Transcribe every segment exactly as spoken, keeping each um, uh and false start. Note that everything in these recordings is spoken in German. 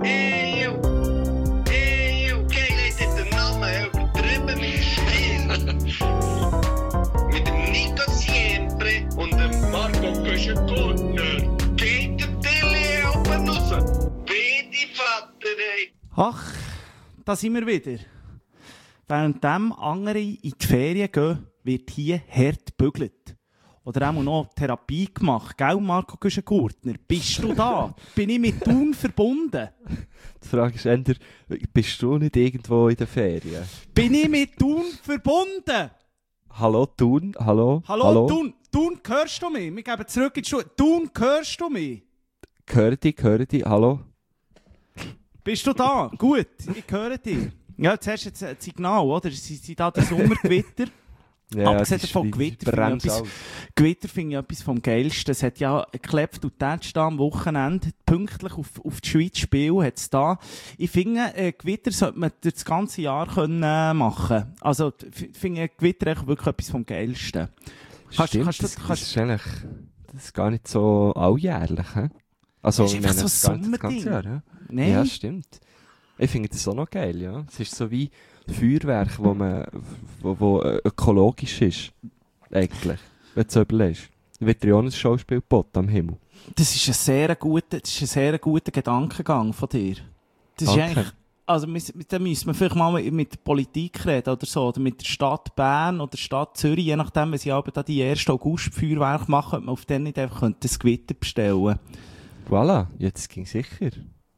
Eeuw, eeuw, kijk, hij heeft de namen übertrieben mit Stil. Mit dem Nico Siempre und dem Marco Köschen-Gurtner. Geht der Tilly oben raus? Bitte, Vater, ey. Ach, da sind wir wieder. Während dem andere in die Ferien gehen, wird hier hart gebügelt. Oder auch noch Therapie gemacht. Gell, Marco Güschen-Gurtner? Bist du da? Bin ich mit Thun verbunden? Die Frage ist eher, bist du nicht irgendwo in den Ferien? Bin ich mit Thun verbunden? Hallo Thun? Hallo? Hallo, Hallo? Thun? Thun, hörst du mich? Wir geben zurück in die Schule. Thun, hörst du mich? Höre dich, höre dich, hallo? Bist du da? Gut, ich höre dich. Ja, jetzt hast du jetzt ein Signal, oder? Sie sind da der Sommergewitter. Ja, Abgesehen das ist davon, wie- Gewitter brennt finde ich, alles. etwas- Gewitter finde ich etwas vom Geilsten. Es hat ja geklebt und tätscht da am Wochenende. Pünktlich auf, auf die Schweiz spielen hat es da. Ich finde, äh, Gewitter sollte man durch das ganze Jahr können, äh, machen. Also, ich finde Gewitter echt wirklich etwas vom Geilsten. Kannst- Stimmt, kannst du- das, kannst- das ist eigentlich das ist gar nicht so alljährlich, he? Also, Das ist ich einfach meine, so ein das ganze- das ganze Sommerding. Jahr, he? Nein. Ja, stimmt. Ich finde das auch noch geil, ja. Es ist so wie Feuerwerk, wo man, wo, wo äh, ökologisch ist. Eigentlich. Wenn du so überlegst. Wird ja auch ein Schauspielpott am Himmel. Das ist ein sehr guter, das ist ein sehr guter Gedankengang von dir. Das ist Danke. eigentlich, also, müs- da müssen wir vielleicht mal mit, mit der Politik reden oder so, oder mit der Stadt Bern oder der Stadt Zürich, je nachdem, wenn sie aber da die ersten August-Feuerwerke machen, könnte man auf den nicht einfach das Gewitter bestellen. Voilà, jetzt ging sicher.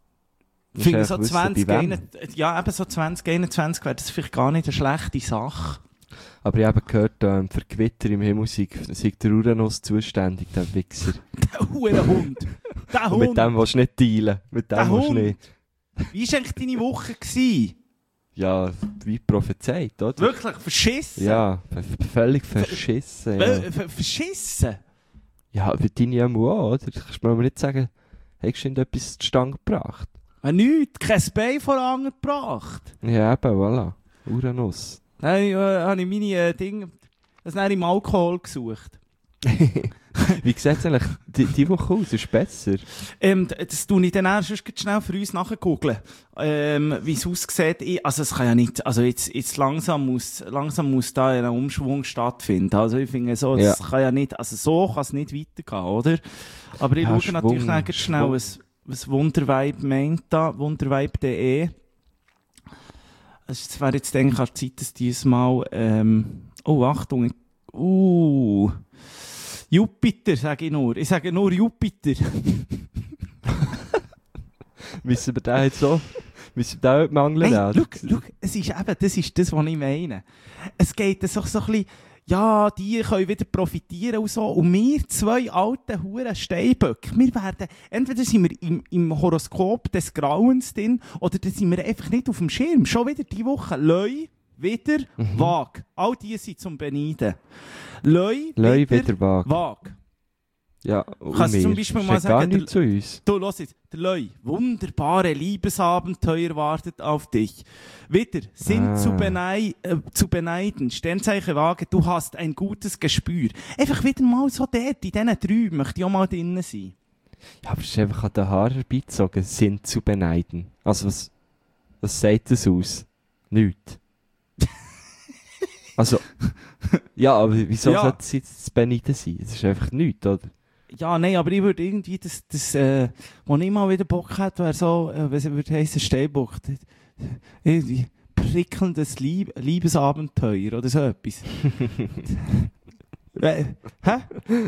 Ich finde Musst so einfach wissen, zwanzig, bei wem. einundzwanzig ja, eben so zwanzig einundzwanzig wäre das vielleicht gar nicht eine schlechte Sache. Aber ich habe gehört, ähm, für Gewitter im Himmel sei, sei der Uranus zuständig, der Wichser. Der Hurenhund! Der Und Hund! mit dem willst du nicht dealen. Mit Der dem willst du Hund. nicht. Wie war eigentlich deine Woche gewesen? Ja, wie prophezeit, oder? Wirklich, verschissen? Ja, v- völlig verschissen. Ja, Äh, ver- Verschissen? ja wie deine M U A, oder? Kannst du mir nicht sagen, hast du etwas zustande gebracht? Äh, nichts, kein Bein vorangebracht. Ja, eben, voilà. Uranus. Dann äh, habe ich meine äh, Dinge, das dann im Alkohol gesucht. Wie sieht es eigentlich die, die Woche aus? Ist besser? Ähm, d- das tue ich dann auch sonst gleich schnell für uns nachgoogeln, ähm, wie es aussieht. Ich, also es kann ja nicht, also jetzt, jetzt langsam muss, langsam muss da ein Umschwung stattfinden. Also ich finde so, das Ja. kann ja nicht, also so kann es nicht weitergehen, oder? Aber ich Ja, schaue natürlich Schwung, dann gleich schnell, Schwung. was, was Wundervibe meint da, wundervibe punkt de. Also es wäre jetzt eigentlich an der Zeit, dass diesmal, ähm, oh Achtung, uh, Jupiter, sage ich nur. Ich sage nur Jupiter. Müssen wir den jetzt so, müssen wir den heute mangeln? Hey, lassen? schau, schau, es ist eben, das ist das, was ich meine. Es geht so, so ein bisschen, ja, die können wieder profitieren und so. Und wir zwei alte Huren Steinböcke, wir werden, entweder sind wir im, im Horoskop des Grauens drin, oder dann sind wir einfach nicht auf dem Schirm. Schon wieder die Woche Leu, wieder Mhm. Waage. All die sind zum Beneiden. Leu, Leu wieder, wieder Waage. Waage. Ja, und Kannst du wir. zum Beispiel Steht mal gar sagen, nicht zu uns. Du, los jetzt, der Leu, wunderbare Liebesabenteuer wartet auf dich. Wieder, sind Ah. zu, benei äh, zu beneiden, Sternzeichen Waage, du hast ein gutes Gespür. Einfach wieder mal so dort, in diesen drei, möchte ich auch mal drinnen sein. Ja, aber es ist einfach an den Haaren herbeizogen, sind zu beneiden. Also was, was sagt das aus? Nichts. Also, ja, aber wieso Ja. sollte es jetzt zu beneiden sein? Es ist einfach nichts, oder? Ja, nein, aber ich würde irgendwie das, das äh, wo ich mal wieder Bock hätte, wäre so, äh, was würde heissen, Steinbock, irgendwie prickelndes Lieb Liebesabenteuer oder so etwas. äh, hä?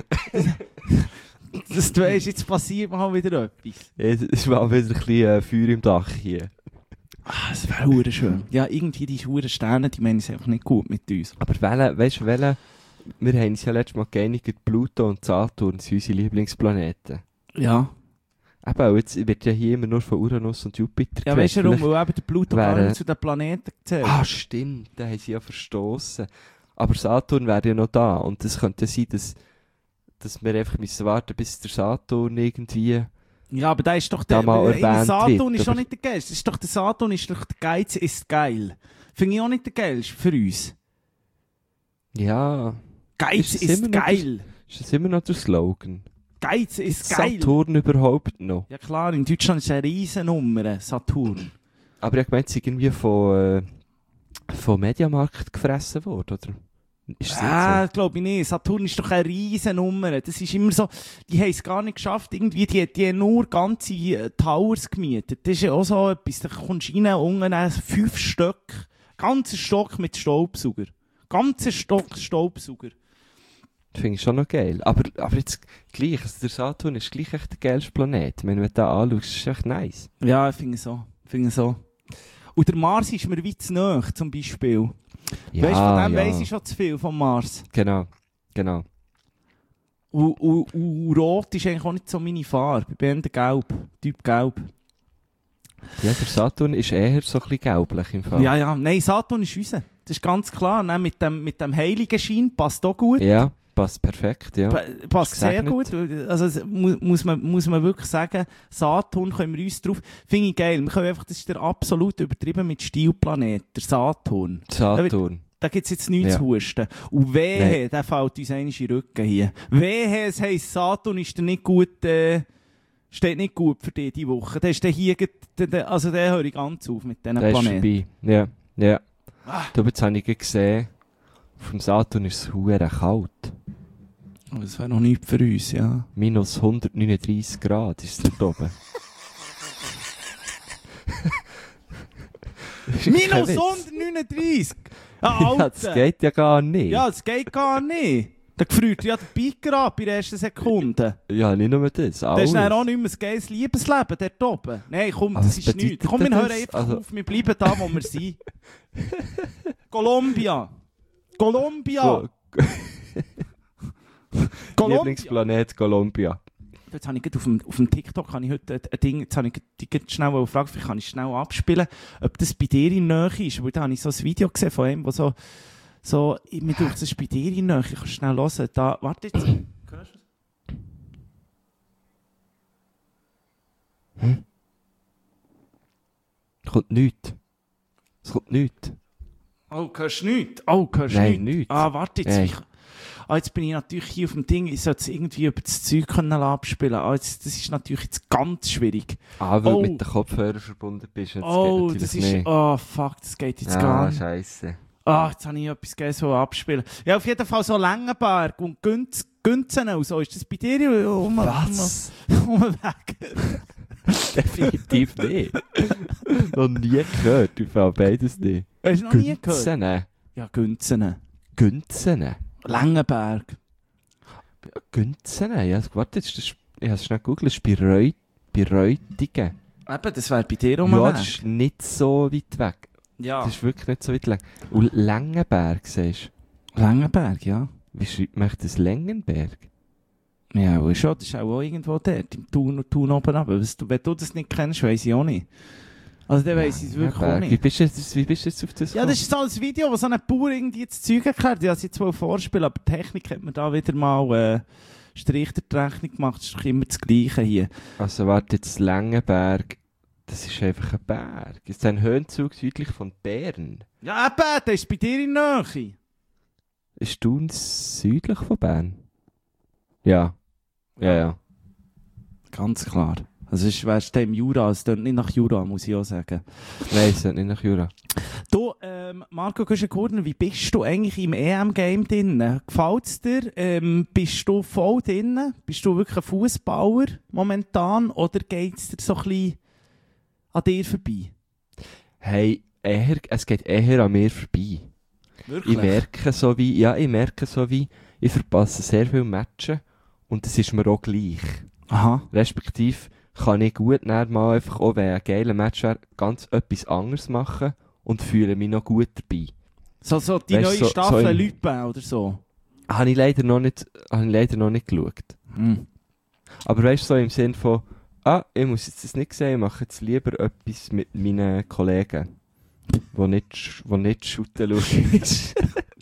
Das, du weisst, jetzt passiert mal wieder etwas. Ja, es ist mal wieder ein bisschen äh, Feuer im Dach hier. Ah, das wäre hure schön. Ja, irgendwie die hure Sterne, die meinen es einfach nicht gut mit uns. Aber welche, weißt du, welche, wir haben uns ja letztes Mal geeinigt, Pluto und Saturn sind unsere Lieblingsplaneten. Ja. Eben, und jetzt wird ja hier immer nur von Uranus und Jupiter Ja, geredet. weißt du warum? Vielleicht- Weil eben der Pluto gar wäre- nicht zu den Planeten zählt. Ah, stimmt, den haben sie ja verstoßen. Aber Saturn wäre ja noch da. Und es könnte sein, dass, dass wir einfach müssen warten, bis der Saturn irgendwie... Ja, aber da ist doch Da der, mal der erwähnt Saturn wird, ist doch aber- nicht der Geist. Das ist doch der Saturn ist doch der Geiz ist geil. Finde ich auch nicht der geilste für uns. Ja, Geiz Ist es ist, immer noch geil. ist das immer noch der Slogan? Geiz ist geil. Saturn überhaupt noch? Ja klar, in Deutschland ist eine Riesennummer, Saturn. Aber ich meine, es ist irgendwie von, äh, von Mediamarkt gefressen worden, oder? Ist das Ah, nicht glaube ich nicht. Saturn ist doch eine Riesennummer. Das ist immer so, die haben es gar nicht geschafft. Irgendwie, die, die haben nur ganze äh, Towers gemietet. Das ist ja auch so etwas. Da kommst du rein, unten äh, fünf Stück. Ganzer Stock mit Staubsauger. Ganzer Stock Staubsauger. Das finde ich schon noch geil. Aber, aber jetzt gleich, also der Saturn ist gleich echt der geilste Planet. Ich meine, wenn du den anschaust, ist es echt nice. Ja, ich finde so. Ich finde so. Und der Mars ist mir weit zu nahe, zum Beispiel. Ja, weißt du, von dem ja. weiss ich schon zu viel, vom Mars. Genau, genau. Und, und, und Rot ist eigentlich auch nicht so meine Farbe. Ich bin eher gelb. Typ gelb. Ja, der Saturn ist eher so ein bisschen gelblich im Fall. Ja, ja. Nein, Saturn ist unser. Das ist ganz klar. Nein, mit dem, mit dem heiligen Schein passt auch gut. Ja, passt perfekt, ja. Pa- Passt sehr Gesegnet. gut. Also, es mu muss, man, muss man wirklich sagen, Saturn können wir uns drauf. Finde ich geil. Wir können einfach, das ist der absolut übertrieben mit Stilplanet, der Saturn. Saturn. Da gibt es jetzt nichts Ja. zu husten. Und wehe, Nein. der fällt uns einmal in den Rücken hier. Wehe, es heisst, Saturn ist dir nicht gut, äh, steht nicht gut für dich diese Woche. Der ist der hier, der, der, also der höre ich ganz auf mit diesen Der ist Planeten. vorbei. Ja, ja. Ah. Du, jetzt habe ich gerade gesehen, auf dem Saturn ist es hure kalt. Oh, das wäre noch nichts für uns, ja. Minus hundertneununddreißig Grad ist es dort oben. Minus hundertneununddreißig! Ah, Ja, Alter! das geht ja gar nicht. Ja, das geht gar nicht. Da gefriert ja der Biker ab in der ersten Sekunde. Ja, nicht nur das, Das alles. ist dann auch nicht mehr ein geiles Liebesleben dort oben. Nein, komm, Aber das was ist nichts. bedeutet Komm, wir denn hören das? einfach Also- auf, wir bleiben da, wo wir sind. Kolumbia! Kolumbia! Ko- Kolumbia! Lieblingsplanet Kolumbia. Jetzt habe ich gerade auf dem, auf dem TikTok habe ich heute ein ein Ding, jetzt habe ich gerade- die gerade schnell gefragt, vielleicht kann ich schnell abspielen, ob das bei dir in der Nähe ist. Weil da habe ich so ein Video gesehen von ihm, wo so, so, mir denkt, das ist bei dir in der Nähe. Ich kann schnell hören. Da, warte jetzt. Hörst du es? Es kommt nichts. Es kommt nichts. Oh, hörst du nichts? Oh, hörst du Nein, nichts? nichts. Ah, warte jetzt. Nein. Ich, ah, jetzt bin ich natürlich hier auf dem Ding. Ich sollte es irgendwie über das Zeug können abspielen. Ah, jetzt, das ist natürlich jetzt ganz schwierig. Ah, weil Oh. du mit den Kopfhörern verbunden bist. Jetzt Oh, geht das natürlich ist... nicht. Oh, fuck, das geht jetzt Ah, gar nicht. scheisse. Ah, jetzt habe ich etwas Geiles abspielen. Ja, auf jeden Fall so Längenberg und Günz, Günzen und so. Ist das bei dir um, Was? um, um den Weg? Definitiv nicht. Noch nie gehört. Ich fand beides nicht. Hast du noch nie gehört? Günzen. Ja, Günzen. Günzen. Längenberg. Günzen? Ja, warte, jetzt, das ist, ich habe es schnell gegoogelt. Das ist bei, Reut, bei Reutigen. Eben, das wäre bei dir um Ja, den das Weg. ist nicht so weit weg. Ja. Das ist wirklich nicht so weit weg. Und Längenberg, siehst Längenberg, ja. du? Wie schreibt man das Längenberg? Ja, wohl schon. Das ist auch irgendwo dort, im Thun, Thun oben runter. Was du- Wenn du das nicht kennst, weiss ich auch nicht. Also, dann weiss ich es wirklich auch Längenberg. Wie nicht. bist du jetzt, wie bist du jetzt auf das Ja, das ist so ein Video, wo so ein Bauer irgendwie das Zeug erklärt. Ich habe es jetzt wohl vorspielen, aber die Technik hat mir da wieder mal äh, Strich der Rechnung gemacht. Das ist doch immer das Gleiche hier. Also warte, jetzt Längenberg, das ist einfach ein Berg. Es ist ein Höhenzug südlich von Bern. Ja, eben, der ist bei dir in der Nähe. Ist Thun südlich von Bern? Ja. Ja, ja. Ganz klar. Also, es wärst du im Jura, es klingt nicht nach Jura, muss ich auch sagen. Nein, es ist nicht nach Jura. Du, ähm, Marco Güschen-Kurner, wie bist du eigentlich im E M-Game drin? Gefällt es dir? Ähm, bist du voll drin? Bist du wirklich ein Fußballer momentan? Oder geht es dir so ein bisschen an dir vorbei? Hey, eher, es geht eher an mir vorbei. Wirklich? Ich merke so wie, ja, ich merke so wie, ich verpasse sehr viele Matches und das ist mir auch gleich. Aha. Respektive kann ich gut nachher mal einfach, auch wenn ein geiler Match wäre, ganz etwas anderes machen und fühle mich noch gut dabei. So, so die Weißt, neue so- so Staffel im- Lübben oder so? Habe ich leider noch nicht, habe ich leider noch nicht geschaut. Hm. Aber weißt du, so im Sinn von, ah, ich muss jetzt das nicht sehen, ich mache jetzt lieber etwas mit meinen Kollegen, wo nicht, sch- wo nicht shooten schauen ist.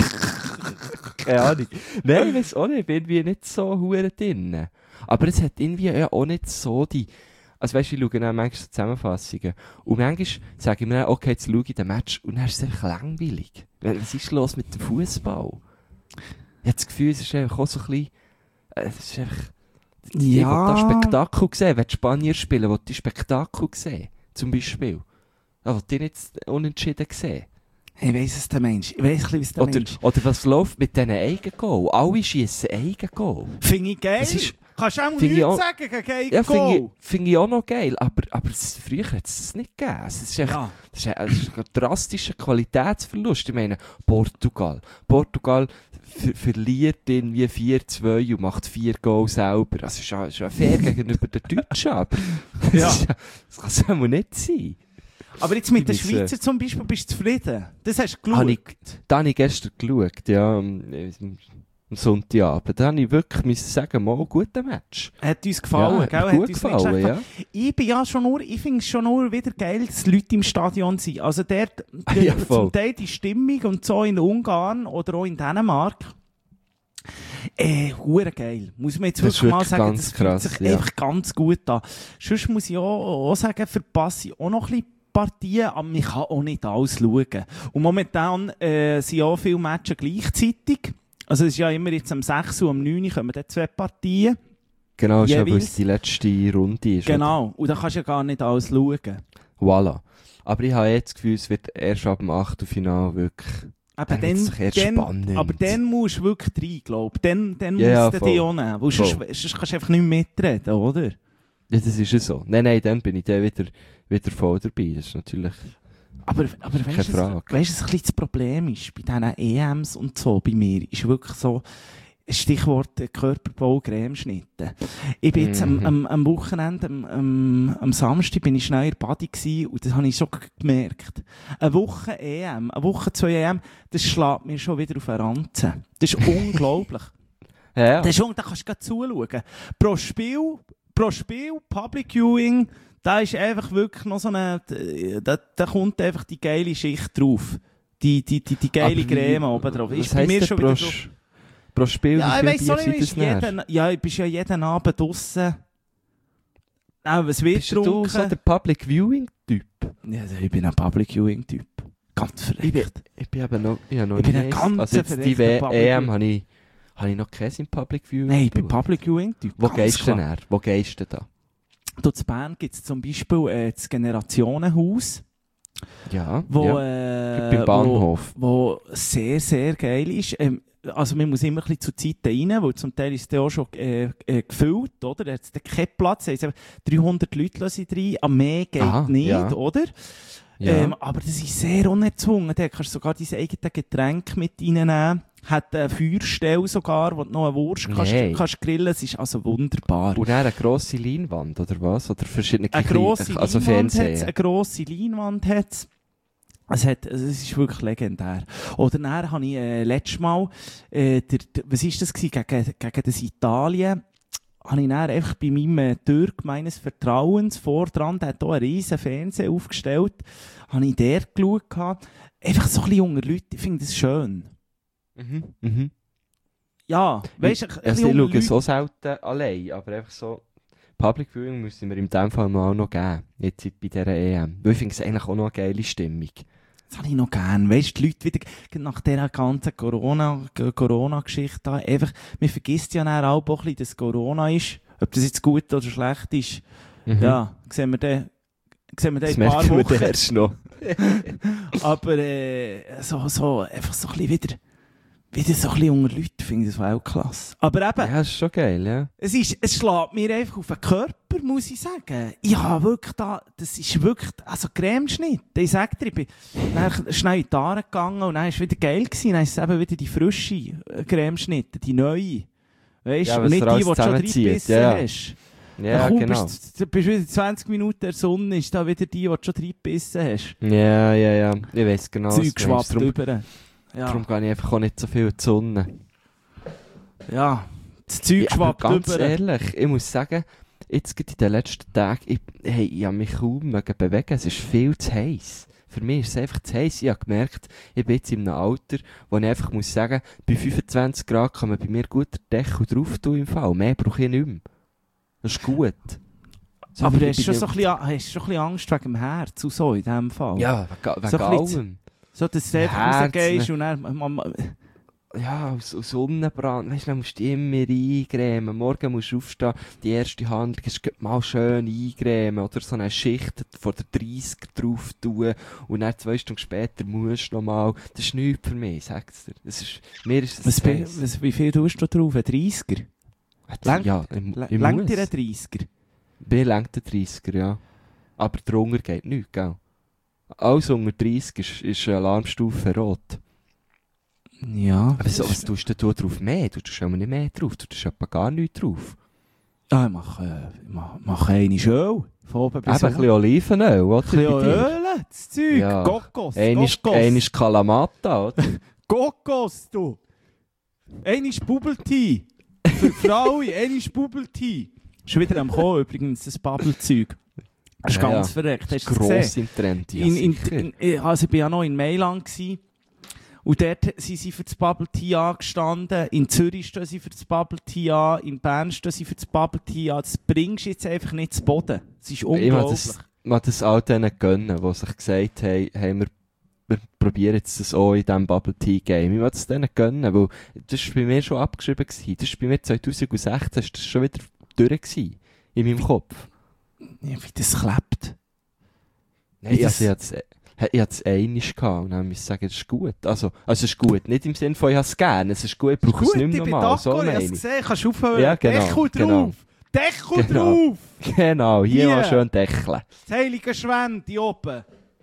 Keine Ahnung. Nein, ich weiß auch nicht, ich bin irgendwie nicht so hure drin. Aber es hat irgendwie ja auch nicht so die, also weißt du, ich schaue dann manchmal so Zusammenfassungen und manchmal sage ich mir dann, okay, jetzt schaue ich den Match und dann ist es einfach langweilig. Was ist los mit dem Fußball? Ich habe das Gefühl, es ist einfach auch so ein bisschen, äh, es ist einfach, Ich will Ja. da Spektakel sehen. Wenn die Spanier spielen, will ich Spektakel sehen. Zum Beispiel. Da will ich nicht unentschieden sehen. Ich weiss es, der Mensch. Ich weiss ein bisschen, was der Oder, Mensch... oder was läuft mit diesen Eigengol? Alle schiessen Eigengol. Finde ich geil. Es ist- Kannst du auch finde ich nichts auch- sagen gegen Geil Ja, finde ich, Goal? find ich auch noch geil. Aber, aber es- früher hat es nicht gegeben. Es ist echt, Ja. das ist ein, das ist ein drastischer Qualitätsverlust. Ich meine, Portugal. Portugal ver verliert irgendwie vier zwei und macht vier Goal selber. Das ist ja, ist ja fair gegenüber den Deutschen. Aber das, Ja. ist ja, das kann es auch nicht sein. Aber jetzt mit den Ich weiß, Schweizer zum Beispiel bist du zufrieden. Das hast du Habe ich, geschaut. da habe ich gestern geschaut, ja, am, am Sonntagabend. Da habe ich wirklich müssen sagen, mal, guter Match. Hat uns gefallen, ja, gell? hat Hat mir gut uns gefallen, wirklich ja. Ich bin ja schon nur, ich finde es schon nur wieder geil, dass Leute im Stadion sind. Also der, der Ja, voll. zum Teil die Stimmung und so in Ungarn oder auch in Dänemark. Äh, hure geil. Muss man jetzt Das ist wirklich mal wirklich sagen, ganz das fühlt krass, sich ja. einfach ganz gut an. Sonst muss ich auch, auch sagen, verpasse ich auch noch ein bisschen Partien, aber ich kann auch nicht alles schauen. Und momentan äh, sind auch viele Matches gleichzeitig. Also es ist ja immer jetzt am sechs und am neun Uhr kommen dann zwei Partien. Genau, ist ja, weil Jeweils. es die letzte Runde ist. Genau. Und da kannst du ja gar nicht alles schauen. Oder? Voilà. Aber ich habe jetzt das Gefühl, es wird erst ab dem Achtelfinale wirklich... Aber Dann wird's dann, doch erst dann, spannend. aber dann musst du wirklich rein, glaube ich. Dann, dann Ja, ja, musst du voll. dich auch nehmen. Weil sonst, Voll. sonst kannst du einfach nicht mehr mitreden, oder? Ja, das ist ja so. Nein, nein, dann bin ich dann wieder, wieder voll dabei. Das ist natürlich... Aber, aber Keine weißt du, Frage. weißt, du, was ein bisschen das Problem ist bei diesen E Ms und so bei mir, ist wirklich so, Stichwort äh, Körperbau, Cremeschnitte. Ich bin jetzt am, Mhm. am, am Wochenende, am, am, am Samstag bin ich schnell in der Body gewesen und das habe ich schon g- gemerkt. Eine Woche E M, eine Woche zwei E M, das schlägt mir schon wieder auf den Ranzen. Das ist unglaublich. Ja, ja. Das ist, un- da kannst du gerade zuschauen. Pro Spiel, pro Spiel, Public Viewing, da ist einfach wirklich noch so eine, da, da kommt einfach die geile Schicht drauf. Die, die, die, die geile Aber wie- Creme oben drauf. Was Ist bei heisst mir denn schon pro, wieder Sch- so. pro Spiel? Ja, ich wie weiss viele auch nicht, Bier ist sind das jeden, näher? ja, ich bin ja jeden Abend draussen. Auch was wird Bist du getrunken. so der Public Viewing-Typ? Ja, also ich bin ein Public Viewing Typ. Ganz Ich bin, verrückt. ich bin eben noch, ich habe noch Ich bin nie ein ganz also jetzt die verrückter Public E M Viewing. habe ich, habe ich noch keinen im Public Viewing. Nein, ich bin geschaut. Public Viewing Typ. Wo Ganz gehst du denn klar. her? Wo gehst du denn da? Dort in Bern gibt es zum Beispiel äh, das Generationenhaus, Ja, wo, ja. äh, beim Bahnhof. Wo, wo sehr, sehr geil ist. Ähm, also man muss immer ein bisschen zu Zeiten rein, weil zum Teil ist es auch schon äh, äh, gefüllt, oder? Da hat es keinen Platz, da haben dreihundert Leute lassen rein, am mehr geht Aha, nicht, ja. oder? Ja. Ähm, aber das ist sehr unerzwungen, da kannst du sogar dein eigenes Getränk mit reinnehmen. Hat eine Feuerstelle sogar, wo du noch eine Wurst kannst, Nein. kannst grillen. Es ist also wunderbar. Und dann eine grosse Leinwand, oder was? Oder verschiedene Eine kleine- grosse also Leinwand hat's, Fernseher. eine grosse Leinwand hat's. Es hat, also es ist wirklich legendär. Oder dann habe ich äh, letztes Mal, äh, der, der, was ist das gewesen, gegen, gegen das Italien, habe ich dann einfach bei meinem äh, Türk meines Vertrauens vordran, der hat hier einen riesen Fernseher aufgestellt, habe ich dort geschaut gehabt. Einfach so ein bisschen junge Leute, ich finde das schön. Mhm. Mhm. Ja, weißt du, ein Also bisschen ich junge schaue Leute. so selten allein, aber einfach so... Public Viewing müssen wir in dem Fall mal auch noch geben. Jetzt bei dieser E M. Weil ich finde es eigentlich auch noch eine geile Stimmung. Das habe ich noch gern. Weißt du, die Leute wieder, nach dieser ganzen Corona, Corona-Geschichte da, einfach, man vergisst ja dann auch ein bisschen, dass Corona ist. Ob das jetzt gut oder schlecht ist, Mhm. ja, sehen wir dann, sehen wir dann Das in ein paar merken wir Wochen. dann erst noch. Aber, äh, so, so, einfach so ein bisschen wieder, wieder so ein bisschen unter Leute, finde ich das Weltklasse. Aber eben, Ja, das ist schon geil, ja. es ist, es schlägt mir einfach auf den Körper, muss ich sagen. Ja, wirklich da, das ist wirklich, also Cremeschnitt. Ich sag dir, ich bin dann schnell in die Haare gegangen und dann war es wieder geil gewesen. Dann ist es eben wieder die frische äh, Cremeschnitte, die neue. Weißt du, Ja, und was nicht er die, die du alles schon zusammenzieht, reingebissen ja, ja. hast. Ja, dann komm, genau. bist, du bist wieder zwanzig Minuten in der Sonne, ist da wieder die, die du schon reingebissen hast. Ja, ja, ja. Ich weiss genau, Zeug was du meinst. schwappt Darum, über. Ja. darum gehe ich einfach auch nicht so viel in die Sonne. ja, das Zeug Ja, aber schwappt ganz über. ehrlich, ich muss sagen, jetzt gerade in den letzten Tagen, ich, hey, ich habe mich kaum mögen bewegen, es ist viel zu heiß. Für mich ist es einfach zu heiß. Ich habe gemerkt, ich bin jetzt in einem Alter, wo ich einfach muss sagen, bei fünfundzwanzig Grad kann man bei mir gut den Deckel drauf tun im Fall. Mehr brauche ich nicht mehr. Das ist gut. So Aber viel hast du schon bin so ein bisschen, hast du schon ein bisschen Angst wegen dem Herz und so in diesem Fall? ich- Ja, wegen, wegen So ein bisschen- allem. So, dass du einfach Herz, rausgehst und dann... Mama, ja, aus, aus Sonnenbrand, weisst du, dann musst du dich immer eingremen, morgen musst du aufstehen, die erste Handlung ist gleich mal schön eingremen, oder so eine Schicht vor der dreißiger drauf tun, und dann zwei Stunden später musst du noch mal, das ist nichts für mich, sag's dir. Das ist, mir ist das was, was, wie viel tust du drauf? Ein dreißiger? Lang, ja, im, im Längt dir ein dreißiger? Mir längt der dreißiger, ja. Aber drunter geht nichts, gell? Alles unter dreißig ist, ist eine Alarmstufe rot. Ja. Aber so, was tust du da drauf mehr? Du tust schon nicht mehr drauf, du tust etwa gar nichts drauf. Ja, ich mache, äh, ich mache, mache eine Öl. Von oben bis Eben ein bisschen Olivenöl, oder? Ein bisschen Öl, das Zeug. Ja. Kokos, Ein ist, Kokos. ein ist Kalamata, oder? Kokos, du. Eine ist Bubble Tea. Für, für alle, eine ist Bubble Tea. Schon wieder am Kommen, übrigens, das Bubble-Zeug. Das ist Ja, ganz ja. verreckt. Hast du das Gross gesehen? im Trend, ja, In, in, sicher. in, also ich war ja noch in Mailand gewesen, und dort sind sie für das Bubble Tea angestanden. In Zürich stehen sie für das Bubble Tea an. In Bern stehen sie für das Bubble Tea an. Das bringst du jetzt einfach nicht zu Boden. Das ist Ich unglaublich. mag das, mag das all denen gönnen, die sich gesagt haben, hey, wir, wir probieren jetzt das auch in diesem Bubble Tea Game. Ich mag das denen gönnen, weil das war bei mir schon abgeschrieben gewesen. Das war bei mir zwanzig sechzehn, ist das schon wieder durch gewesen, in meinem Kopf. Ja, wie das klebt. Nein, Wie das- also ich hatte es ich hatte es einmal gehabt und dann musste ich sagen, das ist gut. Also, also es ist gut, nicht im Sinne von, ich habe es gerne, es ist gut, ich brauche es Gut, nicht ich mehr bin normal, so d'accord, ich habe meine es ich. gesehen. Kannst du aufhören? Ja, genau, Deckel genau. drauf! Deckel Genau. drauf! Genau, hier Hier. mal schön deckeln. Das heilige Schwend hier oben.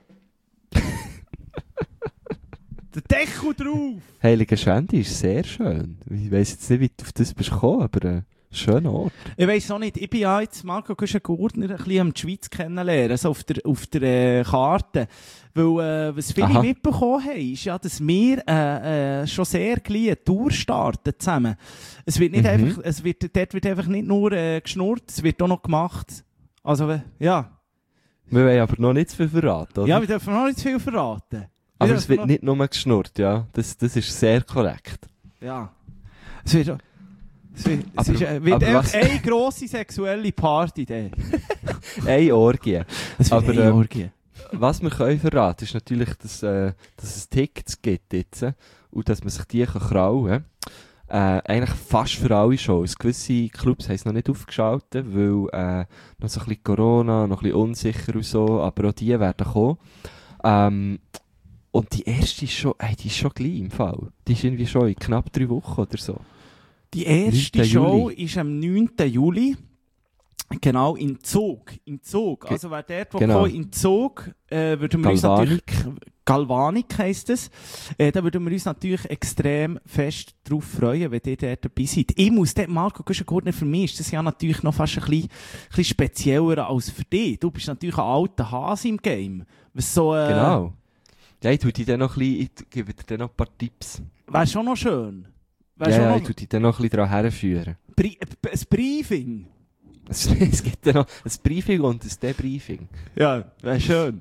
Der Deckel drauf! Heilige Schwende ist sehr schön. Ich weiss jetzt nicht, wie du auf das bist gekommen, aber äh, schöner Ort. Ich weiss auch nicht, ich bin ja jetzt Marco Güschen-Gurtner ein bisschen am die Schweiz kennenlernen, so auf der, auf der äh, Karte. Weil, äh, was viele Aha. mitbekommen haben, ist ja, dass wir äh, äh, schon sehr gleich eine Tour starten zusammen. Es wird nicht Mhm. einfach, es wird, dort wird einfach nicht nur äh, geschnurrt, es wird auch noch gemacht. Also, äh, ja. Wir wollen aber noch nicht zu viel verraten, oder? Ja, wir dürfen noch nicht zu viel verraten. aber wir es dürfen wird noch- nicht nur geschnurrt, ja. Das, das ist sehr korrekt. Ja. Es wird, es wird, es Aber- ist, äh, wird aber einfach was- eine grosse sexuelle Party da. Eine Orgie. Es wird Aber, eine ähm, Orgie. Was wir können verraten, ist natürlich, dass, äh, dass es Tickets gibt jetzt äh, und dass man sich die kann krauen kann. Äh, eigentlich fast für alle Shows. Gewisse Clubs haben es noch nicht aufgeschaltet, weil äh, noch so ein bisschen Corona, noch ein bisschen unsicher und so, aber auch die werden kommen. Ähm, und die erste ist schon, ey, die ist schon gleich im Fall. Die ist irgendwie schon in knapp drei Wochen oder so. Die erste neunten Show Juli. ist am neunten Juli. Genau, im Zug. Im Zug. Also wer dort, wo Genau. kommt, im Zug, äh, würden wir uns natürlich... Galvanik. Galvanik heisst es. Äh, da würden wir uns natürlich extrem fest drauf freuen, wenn ihr dort dabei seid. Ich muss dort, Marco Güschen-Gurtner, für mich ist das ja natürlich noch fast ein bisschen, ein bisschen spezieller als für dich. Du bist natürlich ein alter Hase im Game. Was so, äh, Genau. Ja, ich tue dir dann noch ein bisschen, ich gebe dir dann noch ein paar Tipps. Wäre schon noch schön. Wäre Ja, schon ja, noch ich tue dich dann noch ein bisschen daran herführen. Bri ein Briefing. Es, es gibt dann noch ein Briefing und ein Debriefing. Ja, wäre schön.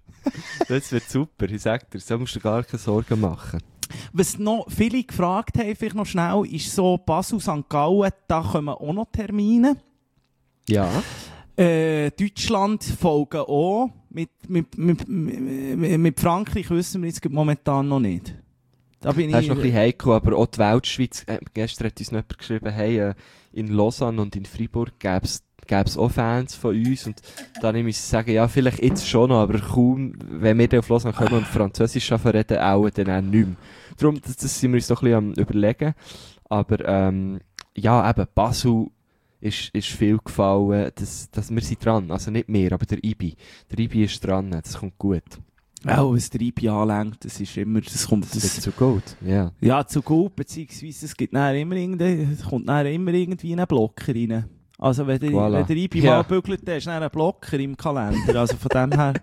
Das wird super, ich sag dir, so musst du gar keine Sorgen machen. Was noch viele gefragt haben, vielleicht noch schnell, ist so Basel, Sankt Gallen, da kommen auch noch Termine. Ja. Äh, Deutschland folgen auch. Mit, mit, mit, mit, mit Frankreich wissen wir jetzt momentan noch nicht. Da bin Das ich... ist noch ein bisschen heikel, aber auch die Weltschweiz, äh, gestern hat uns noch jemand geschrieben, hey, äh, in Lausanne und in Freiburg gäbe es auch Fans von uns und dann muss ich sagen, ja, vielleicht jetzt schon noch, aber kaum, wenn wir dann auf Lausanne kommen und Französisch reden, auch dann auch nicht mehr. Darum, das, das sind wir uns noch ein bisschen am überlegen, aber ähm, ja, eben, Basel ist, ist viel gefallen, dass, dass wir sind dran, also nicht mehr, aber der Ibi, der Ibi ist dran, das kommt gut. Auch was der I P anlenkt, das ist immer, das kommt, Das wird das, zu gut, ja. ja, zu gut, beziehungsweise es gibt dann immer irgendwie, es kommt dann immer irgendwie ein Blocker rein. Also wenn der, Voilà. wenn der I P Ja. mal bügelt, dann ist dann ein Blocker im Kalender, also von dem her.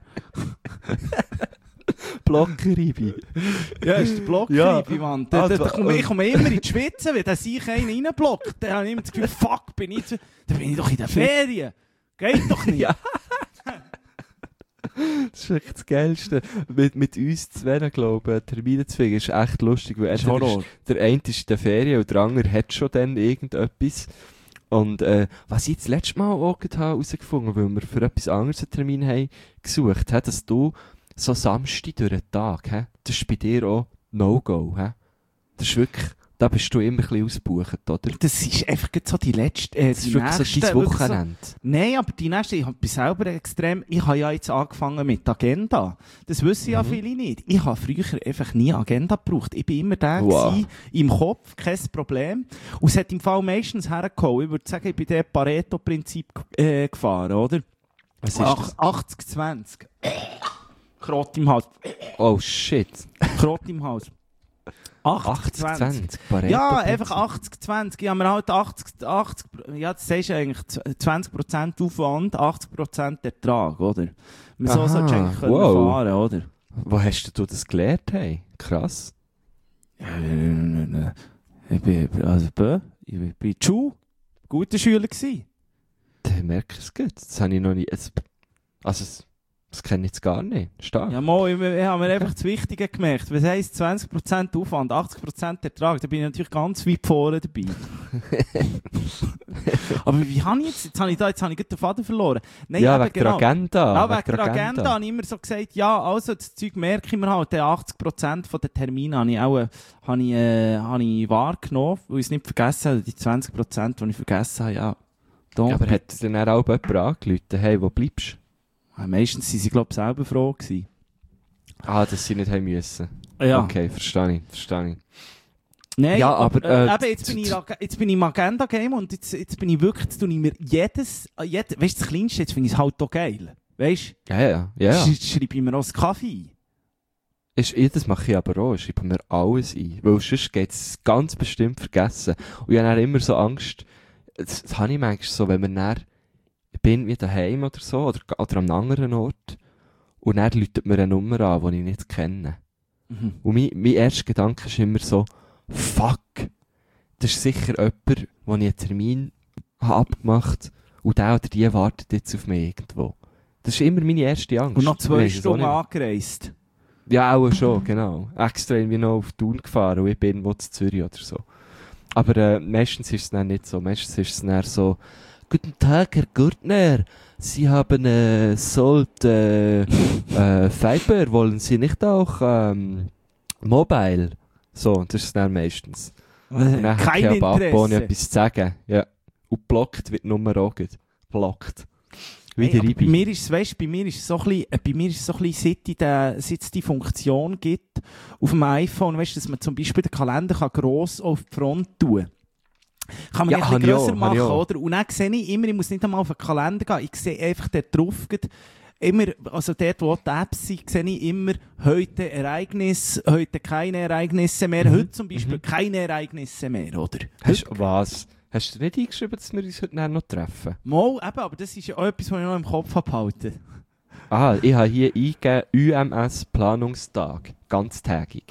Blocker Ibi. Ja, ist der Blocker, Ja. I P, Mann. Da, Ah, da, du- da komme ich komme immer in die Schwitze, wenn der sich einen reinblockt. Dann habe ich immer das Gefühl, fuck, bin ich, zu, dann bin ich doch in der Ferien. Geht doch nicht. Ja. Das ist echt das Geilste. Mit, mit uns zwei, glaube ich, Termine zu finden, ist echt lustig. Weil Das ist entweder Horror. ist der eine ist in der Ferien und der andere hat schon dann irgendetwas. Und äh, was ich das letzte Mal auch gerade habe herausgefunden habe, weil wir für etwas anderes einen Termin haben gesucht haben, dass du so Samstag durch den Tag, he, das ist bei dir auch No-Go. He? Das ist wirklich, da bist du immer ein bisschen ausgebucht, oder? Das ist einfach so die letzte, äh, Das ist die wirklich nächste, so dein wirklich so- Wochenende. Nein, aber die nächste, ich bin selber extrem, ich habe ja jetzt angefangen mit Agenda. Das wissen ja Mhm. viele nicht. Ich habe früher einfach nie Agenda gebraucht. Ich bin immer der Wow. gewesen, im Kopf, kein Problem. Und es hat im Fall meistens hergekommen. Ich würde sagen, ich bin dem Pareto-Prinzip äh, gefahren, oder? Was ist Ach, das? achtzig zwanzig. Krot im Hals. Oh shit. Krot im Hals. achtzig achtzig zwanzig. zwanzig. Pareto Ja, Prinzip. einfach achtzig zwanzig. Ja, wir haben halt achtzig, achtzig, ja, das sagst du eigentlich, zwanzig Prozent Aufwand, achtzig Prozent Ertrag, oder? Wir so Aha, solltest du eigentlich können wow. fahren, oder? Wo hast du das gelernt? Hey? Krass. Ja, äh, ich bin, also, bö, ich bin in der Schule guter Schüler gewesen. Da merke ich es gut. Das habe ich noch nie. Es, also, das, das kenne ich jetzt gar nicht. Stark. Ja, mal, ich, ich habe mir einfach das Wichtige gemerkt. Was heisst zwanzig Prozent Aufwand, achtzig Prozent Ertrag? Da bin ich natürlich ganz weit vorne dabei. Aber wie habe ich jetzt, jetzt habe ich da, jetzt habe ich gerade den Faden verloren. Nein, ja, eben wegen der Agenda. Ja, wegen der Agenda habe ich immer so gesagt, ja, also das Zeug merke ich mir halt, die achtzig Prozent der Termine habe ich auch äh, habe ich, äh, habe ich wahrgenommen, weil ich es nicht vergessen habe, die zwanzig Prozent, die ich vergessen habe, ja. Da, Ja, aber hat dann auch jemand angerufen, hey, wo bleibst ja, meistens waren sie, glaube ich, selber froh gewesen. du? Ah, dass sie nicht haben müssen. Ja. Okay, verstehe ich, verstehe ich. Nein, Ja, aber, äh, äh, eben, jetzt, bin ich, jetzt bin ich im Agenda-Game und jetzt, jetzt bin ich wirklich, jetzt tue ich mir jedes, äh, jed, weißt du, das Kleinste, jetzt finde ich es halt auch geil. Weißt Ja, ja, ja. du, ja. Sch schreibe ich mir auch einen Kaffee ein. Ist, ja, das mache ich aber auch. Ich schreibe mir alles ein. Weil sonst geht es ganz bestimmt vergessen. Und ich habe dann immer so Angst, das, das habe ich manchmal so, wenn man dann, ich bin wie daheim oder so, oder, oder an einem anderen Ort, und dann läutet mir eine Nummer an, die ich nicht kenne. Mhm. Und mein, mein erster Gedanke ist immer so, fuck, das ist sicher jemand, wo ich einen Termin habe abgemacht und der oder die wartet jetzt auf mich irgendwo. Das ist immer meine erste Angst. Und noch Ich zwei weiss es auch Stunden nicht. angereist. Ja, auch schon, genau. Extra irgendwie noch auf Thun gefahren und ich bin wo zu Zürich oder so. Aber äh, meistens ist es dann nicht so. Meistens ist es dann so, guten Tag, Herr Gürtner. Sie haben äh, Sold äh, äh, Fiber. Wollen Sie nicht auch ähm, Mobile? So, das ist es dann meistens. Und dann Kein habe ich aber ab, ohne Interesse. etwas zu sagen. Ja. Und blockt wird die Nummer auch gut. Blockt. Wie Hey, der aber bei Ibi. mir ist es, weißt, bei mir ist es so ein bisschen, äh, bei mir ist es so ein bisschen, seit, die, seit es die Funktion gibt auf dem iPhone, weißt, dass man zum Beispiel den Kalender kann gross auf die Front tun kann. Man Ja, ja, ein habe bisschen ich grösser auch, habe ich machen, auch. oder? Und dann sehe ich immer, ich muss nicht einmal auf den Kalender gehen, ich sehe einfach dort drauf, geht, immer, also dort, wo die Apps sind, sehe ich immer, heute Ereignis, heute keine Ereignisse mehr, Mhm. heute zum Beispiel Mhm. keine Ereignisse mehr, oder? Hast, was? Hast du nicht eingeschrieben, dass wir uns heute dann noch treffen? Mal, eben, aber das ist ja auch etwas, was ich noch im Kopf behalten. Ah, ich habe hier eingegeben, U M S Planungstag. Ganztägig.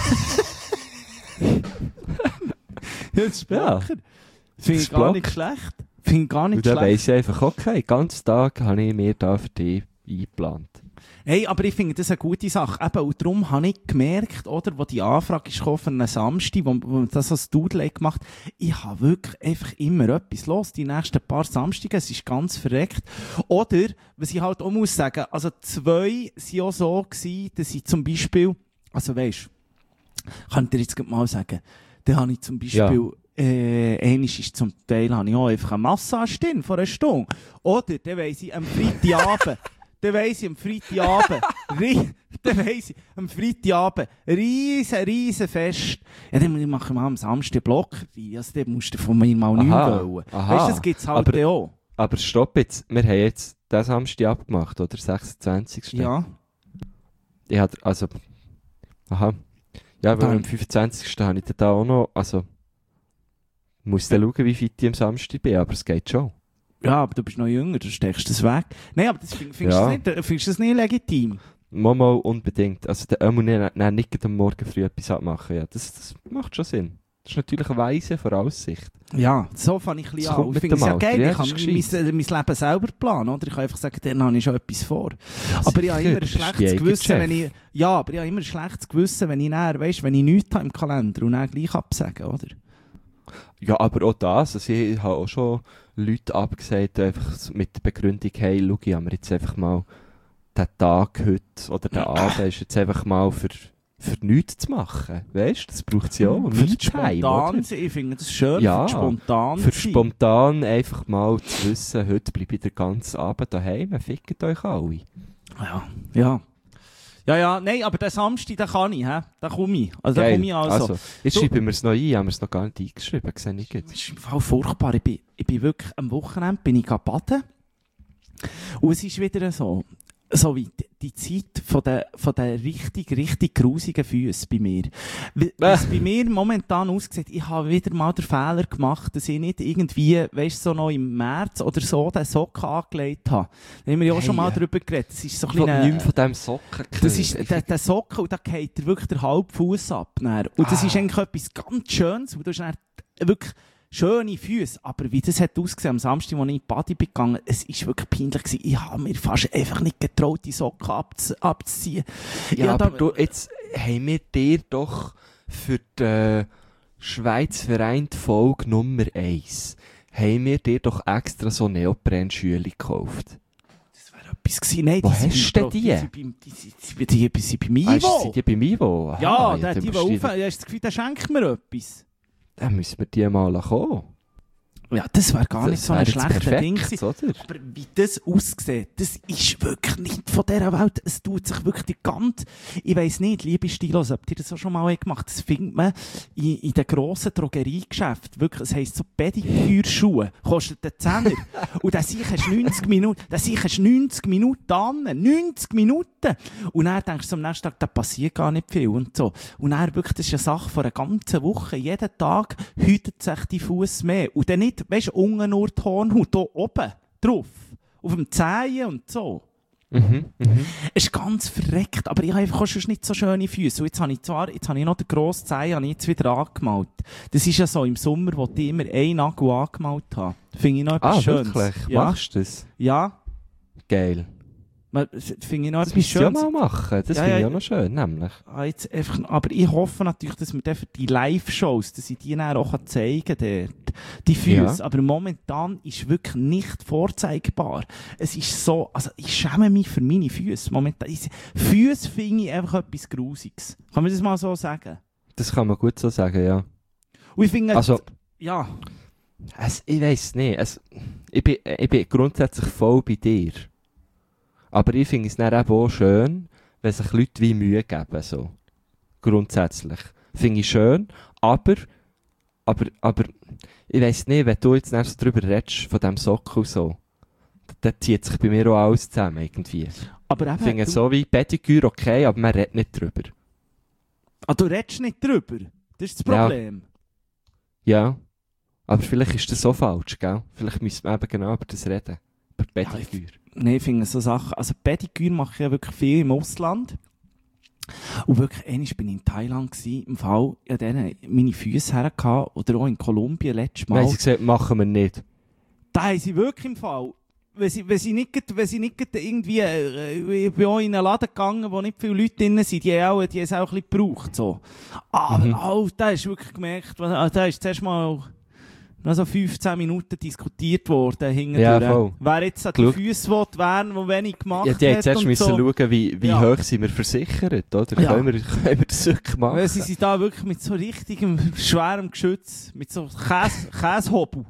Ja, das ist Ja. Blocker. Finde ich Das gar Block. nicht schlecht. Finde ich gar nicht Und dann schlecht. weiss ich einfach, okay, ganzen Tag habe ich mir da für dich eingeplant. Hey, aber ich finde das eine gute Sache. Eben, und darum habe ich gemerkt, oder, wo die Anfrage ist gekommen für einen Samstag, wo, wo das als Doodle gemacht, ich habe wirklich einfach immer etwas los. Die nächsten paar Samstage, es ist ganz verreckt. Oder, was ich halt auch muss sagen, also zwei waren auch so gewesen, dass ich zum Beispiel, also weisst, kann ich dir jetzt grad mal sagen, da habe ich zum Beispiel, äh, einiges ist zum Teil, habe ich auch einfach eine Massage drin, vor einer Stunde. Oder, dann weiss ich, am Freitagabend, dann weiss ich, am Freitagabend, ri- dann weiss ich, am Freitagabend, riesen, riesen Fest. Ja, dann mache ich mal am Samstag Blocker rein, also dann musst du von mir mal nichts Aha, wollen. aha. Weißt du, das gibt's halt Aber- dann auch. Aber stopp jetzt, wir haben jetzt den Samstag abgemacht, oder? sechsundzwanzigsten Ja. Ich hatte, also, aha. Ja, weil Dann- am fünfundzwanzigsten habe ich dann da auch noch, also, muss dann schauen, wie fit ich am Samstag bin, aber es geht schon. Ja, aber du bist noch jünger, du steckst das weg. Nein, aber das find, findest, Ja. du das nicht, findest du das nicht legitim? Mal, mal unbedingt. Also, der muss nicht, nicht, nicht am Morgen früh etwas abmachen, ja. Das, das macht schon Sinn. Das ist natürlich eine weise Voraussicht. Ja, so fange ich ein Das bisschen kommt an. Ich mit finde es dem ja Alter, geil, ja, ich kann das ist mein, gescheit. mein Leben selber planen, oder? Ich kann einfach sagen, dann habe ich schon etwas vor. Aber ich habe Sicher, immer ein du bist schlechtes die Gewissen, eigene wenn ich, ja, aber ich habe immer ein schlechtes Gewissen, wenn ich näher, weißt, wenn ich nichts habe im Kalender und dann gleich absagen, oder? Ja, aber auch das. Also ich habe auch schon Leute abgesagt, einfach so mit der Begründung, hey, schau, ich habe mir jetzt einfach mal den Tag heute oder den Abend ist jetzt einfach mal für, für nichts zu machen. Weißt du, das braucht es ja auch. Für Me-Time, spontan oder? sein, ich finde das schön, Ja, für spontan Für sein. spontan einfach mal zu wissen, heute bleibe ich den ganzen Abend daheim, fickt euch alle. Ja, ja. Ja, ja, nein, aber den Samstag, den kann ich, hä? Den komme ich. Also, den Geil. komme ich also. Also, jetzt Du- schreiben wir es noch ein, haben wir es noch gar nicht eingeschrieben, sehe ich jetzt. Das ist im Fall furchtbar. Ich bin, ich bin wirklich am Wochenende bin ich baden. Und es ist wieder so, so wie die, die Zeit von den, von den richtig, richtig grusigen Füßen bei mir. Wie wie es bei mir momentan aussieht, ich habe wieder mal den Fehler gemacht, dass ich nicht irgendwie, weißt du, so noch im März oder so den Socken angelegt habe. Da haben wir ja auch Hey, schon mal ja. drüber geredet. Das ist so ein Ich will bisschen, nicht mehr von diesem Socken das ist der, der Socken und da geht dir wirklich der halbe Fuß ab. Dann. Und das Ah. ist eigentlich etwas ganz Schönes. Und du hast dann wirklich schöne Füße. Aber wie das hat ausgesehen am Samstag, als ich in die Body bin gegangen, es war wirklich peinlich gewesen. Ich habe mir fast einfach nicht getraut, die Socken abzu abzuziehen. Ja, Ja, aber da- du, jetzt haben wir dir doch für die Schweiz vereint Folge Nummer eins haben wir dir doch extra so Neopren-Schüle gekauft. Das wäre etwas gewesen. Nein, Wo die sind hast beim du Pro- die? Die sind beim, die, sind- die, die, die sind bei mir. Ah, ist- sind die bei Mivo? Aha, Ja, der, dann die, die, musst du auf, hast du das Gefühl, der schenkt mir etwas? Dann müssen wir die mal kommen. Ja, das wäre gar nicht Das so ein wäre jetzt schlechter Ding perfekt, gewesen. oder? Aber wie das aussieht, das ist wirklich nicht von dieser Welt. Es tut sich wirklich die ganze... Ich weiss nicht, liebe Stilos, ob ihr das auch schon mal gemacht habt. Das findet man in, in den grossen Drogeriegeschäften. Wirklich, es heisst so Pedikürschuhe. Kostet einen Zehner. Und dann sicher hast du neunzig Minuten, dann sicher hast du neunzig Minuten an. neunzig Minuten! Und dann denkst du am nächsten Tag, da passiert gar nicht viel und so. Und dann wirklich, das ist eine Sache von einer ganzen Woche. Jeden Tag hütet sich die Fuß mehr. Und dann nicht, weißt du, unten nur die Hornhaut, hier oben drauf. Auf dem Zehen und so. Mhm, mhm. Es ist ganz verreckt, aber ich habe einfach auch schon nicht so schöne Füße. Und jetzt habe ich zwar, jetzt habe ich noch den grossen Zehen habe ich jetzt wieder angemalt. Das ist ja so im Sommer, wo ich immer einen Nagel angemalt habe. Finde ich noch etwas Ah, Schönes. wirklich? Ja, Machst du das? ja. Geil. Man- Finde ich noch Das etwas müsst ihr ja Schönes. mal machen. Das Ja, finde ich ja. auch noch schön, nämlich. Ah, jetzt einfach, aber ich hoffe natürlich, dass wir dann für die Live-Shows, dass ich die dann auch zeigen kann, dort, die Füße. Ja. Aber momentan ist wirklich nicht vorzeigbar. Es ist so, also ich schäme mich für meine Füße. Momentan, ich- Füße finde ich einfach etwas Grusiges. Kann man das mal so sagen? Das kann man gut so sagen, ja. Und ich finde, Also, ja, es, ich weiss nicht. Es, ich, bin, ich bin grundsätzlich voll bei dir. Aber ich finde es dann eben auch schön, wenn sich Leute wie Mühe geben. So. Grundsätzlich. Finde ich schön. Aber, aber, aber, ich weiss nicht, wenn du jetzt dann so drüber redest, von diesem Socken und so, dann zieht sich bei mir auch alles zusammen irgendwie. aber Ich eben, finde du, so wie Pediküre okay, aber man redet nicht drüber. ah, du redest nicht drüber. Das ist das Ja. Problem. Ja. Aber vielleicht ist das so falsch, gell? Vielleicht müssen wir eben genau über das reden. Über Pediküre. Nein, ich finde so Sachen, also Pediküre mache ich ja wirklich viel im Ausland. Und wirklich, einmal bin ich in Thailand gewesen, im Fall, ja, denen meine Füße hergehabt, oder auch in Kolumbien letztes Mal. Weil sie gesagt machen wir nicht. Da haben sie wirklich im Fall, wenn sie, wenn sie nicht, grad- wenn sie nicht grad irgendwie, äh, ich bin auch in einen Laden gegangen, wo nicht viele Leute drin sind, die haben auch, die haben es auch ein bisschen gebraucht, so. Aber, Mhm. oh, da hast du wirklich gemerkt, was- da ist zuerst mal noch so fünfzehn Minuten diskutiert worden, hintendurch. Ja, voll. Wer jetzt an die Schau. Füße will, werden, die wenig gemacht Ja, die haben hat zuerst und müssen so. schauen, wie, wie Ja. hoch sind wir versichert, oder? Ja. Können, wir, können wir das wirklich machen? Weil sie sind da wirklich mit so richtigem, schwerem Geschütz, mit so Käse, Käsehobel.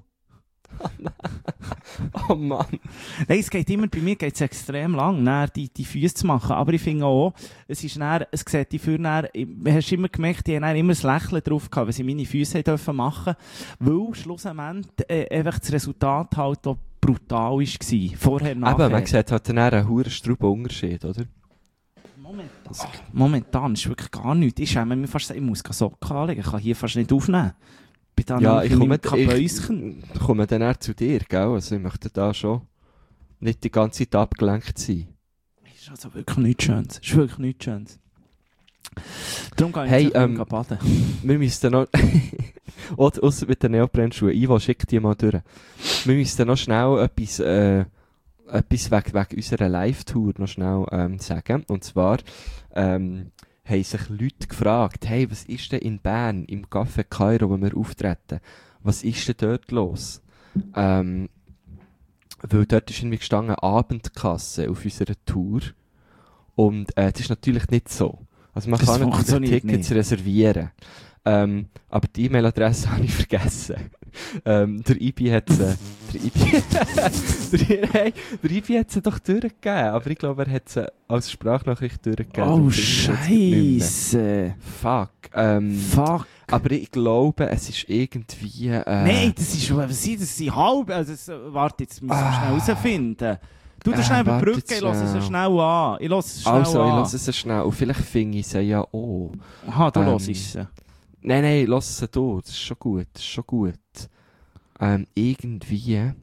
Oh Mann. Nein, es geht immer, bei mir geht es extrem lang, dann die, die Füße zu machen. Aber ich finde auch, es ist dann, es sieht die für dann, hast du immer gemerkt, die haben dann immer ein Lächeln drauf gehabt, wenn sie meine Füße haben dürfen machen, weil schlussendlich äh, einfach das Resultat halt auch brutal war. Vorher, nachher. Aber man sieht halt dann einen hohen Strauben-Unterschied, oder? Momentan, oh, momentan ist wirklich gar nichts. Ich schäme mich fast, ich muss keine Socken anlegen, ich kann hier fast nicht aufnehmen. Ich bin da Ja, noch ich in komme, meinem ich, Kabäuschen. ich komme dann eher zu dir, gell? Also ich möchte da schon nicht die ganze Zeit abgelenkt sein. Das ist also wirklich nichts Schönes. Das ist wirklich nichts Schönes. Darum gehe ich Hey, jetzt ähm, ähm, baden. Wir müssen noch... Oder ausser mit den Neoprenschuhen. Ivo, schick die mal durch. Wir müssen noch schnell etwas, äh, etwas wegen, wegen unserer Live-Tour noch schnell ähm, sagen. Und zwar ähm, haben sich Leute gefragt, hey, was ist denn in Bern, im Café Kairo, wo wir auftreten? Was ist denn dort los? Ähm, weil dort ist irgendwie gestanden Abendkasse auf unserer Tour. Und äh, das ist natürlich nicht so. Also man Das kann natürlich funktioniert Tickets nicht. reservieren. Ähm, aber die E-Mail-Adresse habe ich vergessen. ähm, der I B hat sie... der I B... der, hey, der I B hat sie doch durchgegeben. Aber ich glaube, er hat sie als Sprachnachricht durchgegeben. Oh, Darum finde ich jetzt nicht mehr. Scheisse. Fuck. Ähm, Fuck. aber ich glaube, es ist irgendwie... Äh, Nein, das ist, was sind das? sind halb, also, das, warte, jetzt müssen wir Ah. schnell herausfinden. Du, das Äh, schnell warte überbrücken, ich jetzt lasse es schnell. schnell an. Ich lasse es schnell Also, ich an. lasse es schnell. Und vielleicht finde ich sie ja auch. Aha, du ähm, hörst es. Nein, nein, lass sie da. Das ist schon gut. Das ist schon gut. Ähm, irgendwie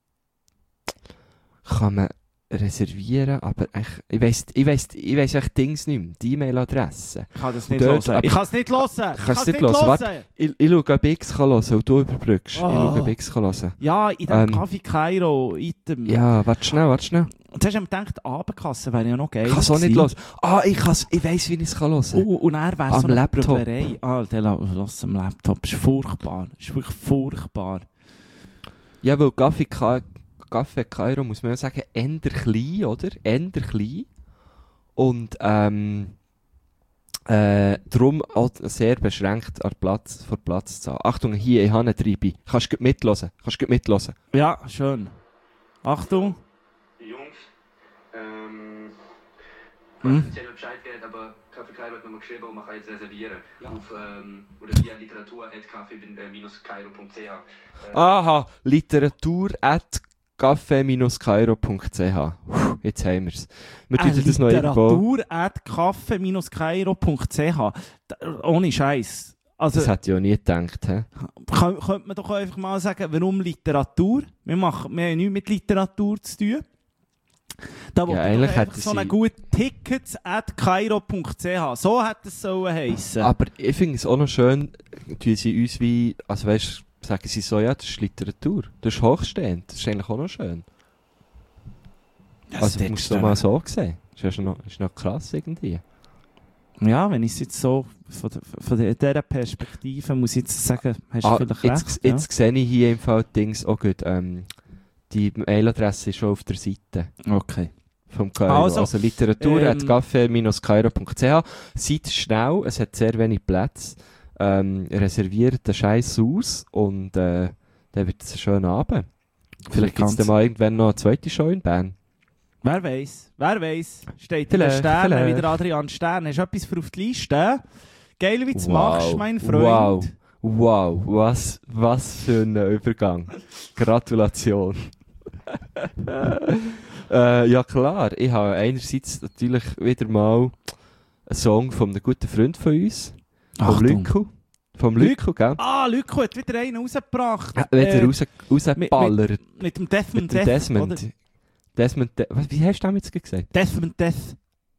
kann man reservieren, aber ich, ich weiss, ich weiss, ich weiss echt Dings nicht mehr. Die E-Mail-Adresse. Ich kann das nicht Dort, hören. aber- Ich kann es nicht hören. Ich Kannst kann es nicht nicht hören, hören. warte. Ich, ich schaue, ob ich es hören kann und du überbrückst. Ich Oh. schaue, ob ich es hören kann. Ja, in dem Ähm, Café Cairo Item. Ja, warte schnell, warte schnell. Und zuerst haben wir gedacht, die Abendkasse wäre ja noch geil. Ich kann es auch nicht gewesen. hören. Ah, ich, kann's, ich weiss, wie ich es hören kann. Oh, und er wäre Am so eine Laptop. Brüllerei. Ah, der lass am Laptop. Das ist furchtbar. Das ist wirklich furchtbar. Ja, weil Café Ka- Café Cairo, muss man ja sagen, eher klein, oder? Eher klein. Und, ähm, äh, darum auch sehr beschränkt an Platz, vor Platzzahl. Achtung, hier, ich habe einen Treibi. Kannst du gut mithören? Kannst du gut mithören? Ja, schön. Achtung. Jungs, ähm, Hm? ich hätte Bescheid gehört, aber Kaffee Kairo hat nochmal geschrieben und man kann jetzt reservieren. Auf, ähm, oder via literatur at kaffee kairo punkt c h. Äh, Aha, literatur at café kairo punkt c h. Jetzt haben wir es. Wir Äh, tun das noch irgendwo. literatur at kaffee kairo punkt c h. Ohne Scheiß. Also, Das hätte ich auch nie gedacht. He? kann, könnte man doch einfach mal sagen, warum Literatur? Wir, machen, wir haben nichts mit Literatur zu tun. Da wollte Ja, ich eigentlich doch einfach hätten so sie- eine gute Tickets at kairo punkt c h. So hätte es sollen heissen. Aber ich finde es auch noch schön, tun sie uns wie, also weißt, sagen sie so, ja, das ist Literatur. Das ist hochstehend. Das ist eigentlich auch noch schön. Also, dort musst du ist mal so sehen. Das ist ja noch, ist noch krass irgendwie. Ja, wenn ich es jetzt so von, der- von der- dieser Perspektive muss ich jetzt sagen, hast du Ah, vielleicht jetzt, recht. jetzt sehe ich hier im Fall Dings auch gut. Ähm, die Mailadresse ist schon auf der Seite ja. Okay. vom Cairo. Also, Also, literatur ähm, at café kairo punkt c h. Seid schnell, es hat sehr wenig Platz. Ähm, reserviert den Scheiß aus und äh, dann wird es ein schöner Abend. Vielleicht gibt es dann mal irgendwann noch eine zweite Show in Bern. Wer weiß, wer weiß. Steht in den Vielleicht, Sternen vielleicht. wieder Adrian Stern. Hast du etwas für auf die Liste? Geil, wie du es Wow. machst, mein Freund. Wow, wow, was, was für ein Übergang. Gratulation. äh, ja klar, ich habe einerseits natürlich wieder mal einen Song von einem guten Freund von uns. Vom Achtung. Lüko. Vom Lüko, gell? Ah, Lüko hat wieder einen rausgebracht. Ja, wieder Äh, raus, rausgeballert. Mit dem Desmond Mit dem Death. Desmond. Oder? Desmond, De was, wie hast du damit gesagt? Desmond Death.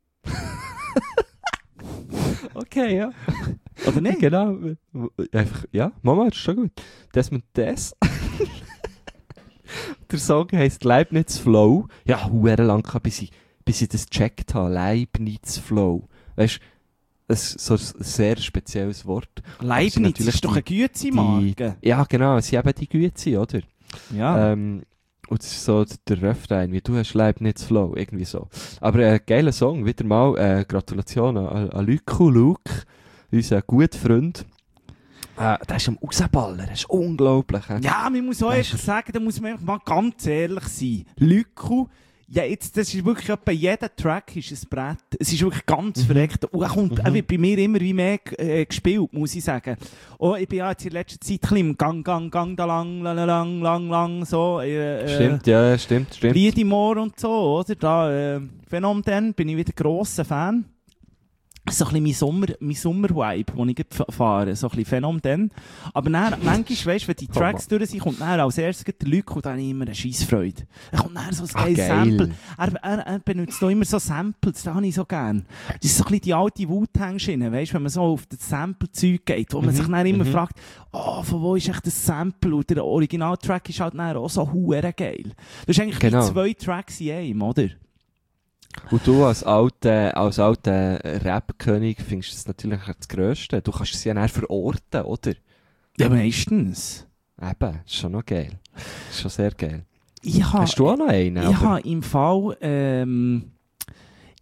Okay, ja. Oder nicht? Genau. Einfach, ja, Mama, das ist schon gut. Desmond Des. Der Song heisst Leibniz Flow. Ja, huere lang, bis ich, bis ich das gecheckt habe. Leibniz Flow. Weißt du, das ist so ein sehr spezielles Wort. Leibniz natürlich ist doch eine die- Güte-Marke. Ja, genau, sie haben die Güte, oder? Ja. Ähm, und das ist so der Refrain, wie du hast Leibniz Flow, irgendwie so. Aber ein äh, geiler Song, wieder mal. Äh, Gratulation an, an Luke, Luke, unser guter Freund. Äh, der ist am Rausballern, das ist unglaublich. He? Ja, man muss auch Weisst einfach sagen, da muss man einfach mal ganz ehrlich sein. Lüko, ja, jetzt, das ist wirklich etwa jeder Track ist ein Brett. Es ist wirklich ganz Mhm. verreckt. Und er, kommt, Mhm. er wird bei mir immer wie mehr äh, gespielt, muss ich sagen. Oh, ich bin ja jetzt in letzter Zeit ein bisschen im Gang, Gang, Gang, da lang, lang, lang, lang, lang, so. Äh, Stimmt, ja, stimmt, stimmt. Liedimor und so, oder? Da, äh, Phänomen, bin ich wieder grosser Fan. So ein bisschen mein Sommer, mein Sommer-Vibe, den ich gerade fahre. So ein bisschen Phänomen. Aber dann, manchmal, weisst du, wenn die Tracks durch sind, kommt dann als erstes der Lück und dann habe ich immer eine Scheissfreude. Dann kommt dann so ein Ah, geiles geil. Sample. Er, er, er benutzt noch immer so Samples, das habe ich so gern. Das ist so ein bisschen die alte Wu-Tang-Schiene, weisst du, wenn man so auf das Sample-Zeug geht, wo man Mhm, sich dann immer mhm. fragt, oh, von wo ist echt das Sample? Und der Original-Track ist halt dann auch so huere geil. Das ist eigentlich Genau. wie zwei Tracks in einem, oder? Und du als alter, als alter Rap-König findest das natürlich das Grösste. Du kannst es ja dann verorten, oder? Ja, meistens. Eben, das ist schon noch geil. Das ist schon sehr geil. Ich ha, Hast du auch noch einen? ich aber- habe im Fall, ähm,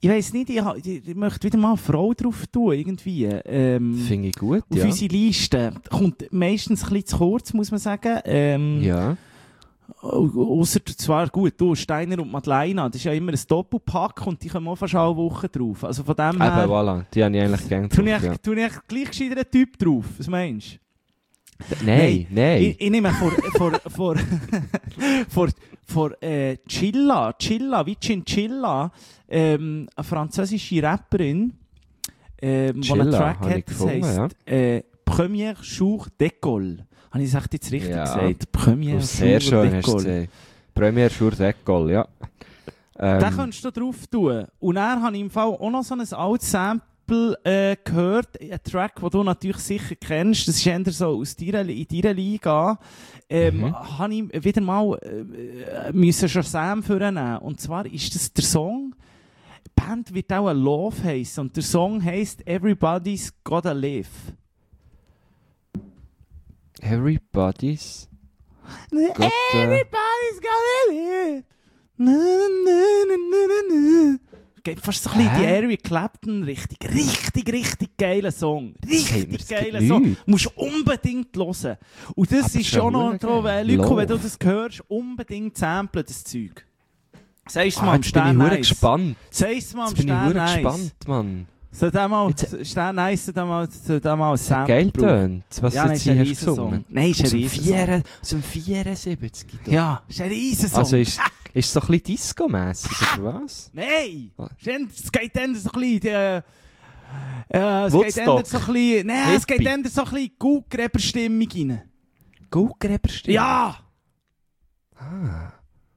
Ich weiss nicht, ich, ha- ich, ich möchte wieder mal eine Frau drauf tun, irgendwie. Ähm, Finde ich gut, auf ja. unsere Liste. Kommt meistens ein bisschen zu kurz, muss man sagen. Ähm, Ja. Ausser zwar gut, du, Steiner und Madeleine, das ist ja immer ein Doppelpack und die kommen auch fast alle Wochen drauf. Also von dem Eben, her, voilà. Die habe ich eigentlich gerne tue ich, drauf, ja. tue ich gleich gescheiter einen Typ drauf. Was meinst du? Nein, nein. Ich, ich nehme vor, vor, vor, vor, vor äh, Chilla, Chilla, wie Chinchilla, ähm, eine französische Rapperin, ähm, die einen Chilla, Track habe ich hat, das gefunden, heisst äh, Premier Jour d'école. Habe ich das echt jetzt richtig Ja. gesagt? Premier Oh, sehr Jour schön hast du d'école. gesehen. Premier Jour d'école, ja. Ähm, Den könntest du drauf tun. Und dann habe ich im Fall auch noch so ein altes Sample äh, gehört. Ein Track, den du natürlich sicher kennst. Das ist eher so aus deiner, in deiner Liga. Ähm, Mhm. Habe ich wieder mal äh, müssen Shazam vornehmen. Und zwar ist das der Song. Die Band wird auch ein Love heissen. Und der Song heisst Everybody's Gotta Live. Everybody's got, äh, Everybody's Gotta Live. Na, na, na, na, na, na. Geht fast so ein bisschen in die Hä? Eric Clapton richtig, richtig, richtig geiler Song. Sagt mir Richtig das geiler gibt Song. nichts. Musst du unbedingt hören. Und das Aber ist schon schon noch verdammt so, geil. äh, Luco, wenn Love. du das hörst, unbedingt samplen, das Zeug. Sagst du Ah, mal am jetzt bin ich Stern hure Eis. gespannt. Sagst du mal am Jetzt bin ich Stern hure Eis. gespannt, Mann. Soll der mal, Jetzt- Stern Eis, soll der mal, soll der mal ein Das hat Sample geil brauchen? tönt, was Ja, du nein, jetzt ist ein hier hast Riesensong. gesungen. Nein, ist ein Aus dem Riesensong. vier- aus dem vierundsiebzig. doch. Ja, ist ein Riesensong. Also ist, ist es so ein bisschen Disco-mässig, oder was? Nein! Ah. Es geht dann so ein bisschen. Äh, äh, es Woodstock. geht dann so ein bisschen. Nein, es geht Hippie. dann so ein bisschen Gutgräberstimmung rein. Gutgräberstimme? Ja! Ah.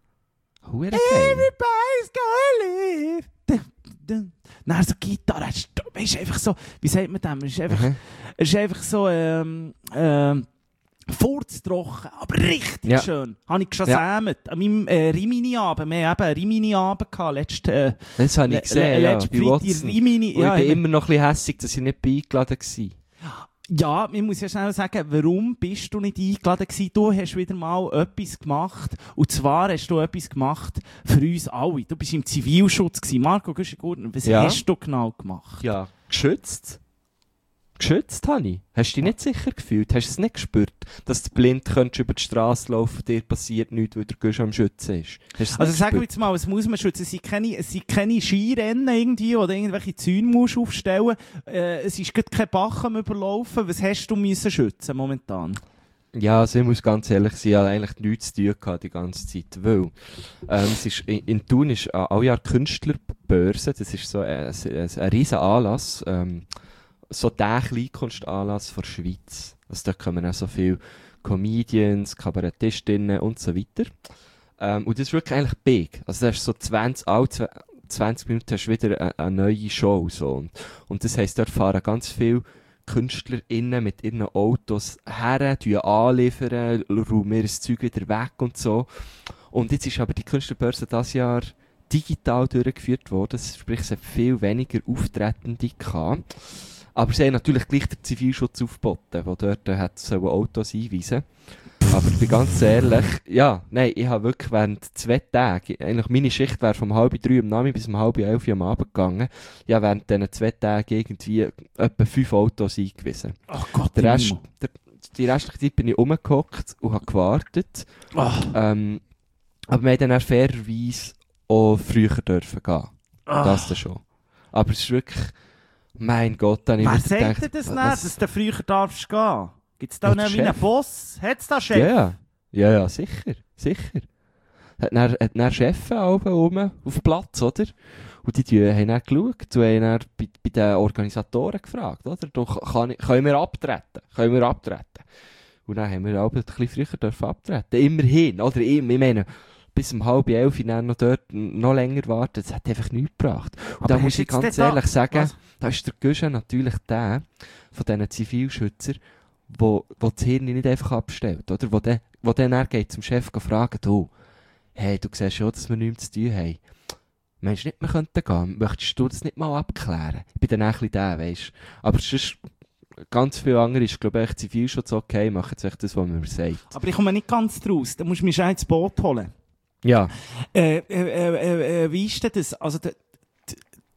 Hure geil. Everybody's gonna live. Dun, dun. Dann so Gitarre. Weißt du, einfach so. Wie sagt man das? Es ist einfach, Mhm. es ist einfach so. Ähm, ähm, furztrocken, aber richtig Ja. schön. Habe ich geschasamt. An meinem äh, Rimini-Abend. Wir haben eben einen Rimini-Abend gehabt. Letzte, äh, Das habe ich le- gesehen, le- ja, letzte bei Freitag Watson. Rimini. Und Ja, ich bin haben immer noch ein bisschen hässig, dass ich nicht eingeladen war. Ja, ich muss ja schnell sagen, warum bist du nicht eingeladen gewesen? Du hast wieder mal etwas gemacht. Und zwar hast du etwas gemacht für uns alle. Du bist im Zivilschutz gewesen. Marco Güschen-Gurtner, was Ja. hast du genau gemacht? Ja. Geschützt? Geschützt habe ich. Hast du dich nicht sicher gefühlt? Hast du es nicht gespürt, dass du blind könntest über die Straße laufen, dir passiert nichts, weil der Gusch am Schützen ist? Hast du es Also nicht sag mir gespürt? jetzt mal, was muss man schützen? Es sind keine, es sind keine Skirennen irgendwie oder irgendwelche Zäune musst du aufstellen. Äh, es ist gerade kein Bach am Überlaufen. Was hast du müssen schützen momentan? Ja, also ich muss ganz ehrlich sein, ich hatte eigentlich nichts zu tun gehabt die ganze Zeit, weil ähm, es ist, in, in Thun ist äh, alle Jahr Künstlerbörse, das ist so ein, ein, ein riesen Anlass, ähm, so der Kleinkunstanlass der Schweiz. Also da kommen auch so viele Comedians, Kabarettistinnen und so weiter. Ähm, und das ist wirklich eigentlich big. Also das ist so zwanzig, alle zw- zwanzig Minuten hast du wieder eine, eine neue Show. So. Und, und das heisst, dort fahren ganz viele KünstlerInnen mit ihren Autos her, tun anliefern, räumen ihr das Zeug wieder weg und so. Und jetzt ist aber die Künstlerbörse dieses Jahr digital durchgeführt worden, sprich es hat viel weniger Auftretende gehabt. Aber sie haben natürlich gleich den Zivilschutz aufgeboten, wo dort äh, hat so Autos einweisen. Aber ich bin ganz ehrlich, ja, nein, ich habe wirklich während zwei Tagen, eigentlich meine Schicht wäre vom halb drei am Nachmittag bis um halb elf am Abend gegangen. Ja, während diesen zwei Tagen irgendwie etwa fünf Autos eingewiesen. Ach Gott, Der Rest, Himmel. der, die restliche Zeit bin ich rumgehockt und habe gewartet. Ach, Ähm, aber wir haben dann fairerweise auch früher dürfen gehen. ach. Das dann schon. Aber es ist wirklich, mein Gott, dann Wer ich sagt gedacht, dir das nicht, was- dass du früher darfst gehen? Gibt es da Ja, noch der wie einen Chef. Boss? Hat es da Chef? Ja, ja. Ja, ja, sicher. Sicher. Hat dann, hat dann Chefs oben rum auf dem Platz, oder? Und die, die haben dann geschaut und haben dann bei, bei den Organisatoren gefragt, oder? Doch, kann ich, können wir abtreten? Können wir abtreten? Und dann haben wir auch ein bisschen früher dürfen abtreten. Immerhin, oder? Ich, ich meine, bis um halb elf dann noch dort noch länger warten, das hat einfach nichts gebracht. Und Aber da muss hast ich jetzt ganz dort ehrlich da- sagen, Was? da ist der Guschen natürlich der von diesen Zivilschützern, wo, wo das Hirn nicht einfach abstellt, oder? Wo dann, wo dann er geht zum Chef fragen, du, hey, du siehst schon, dass wir nichts zu tun haben. Meinst du nicht, wir könnten gehen? Möchtest du das nicht mal abklären? Ich bin dann auch ein bisschen der, weisst. Aber sonst, ganz viele andere ist, glaube ich, Zivilschutz okay, machen jetzt echt das, was man mir sagt. Aber ich komme nicht ganz draus. Da musst du mich schon ins Boot holen. Ja. Äh, äh, äh, äh, wie ist denn das? Also, der,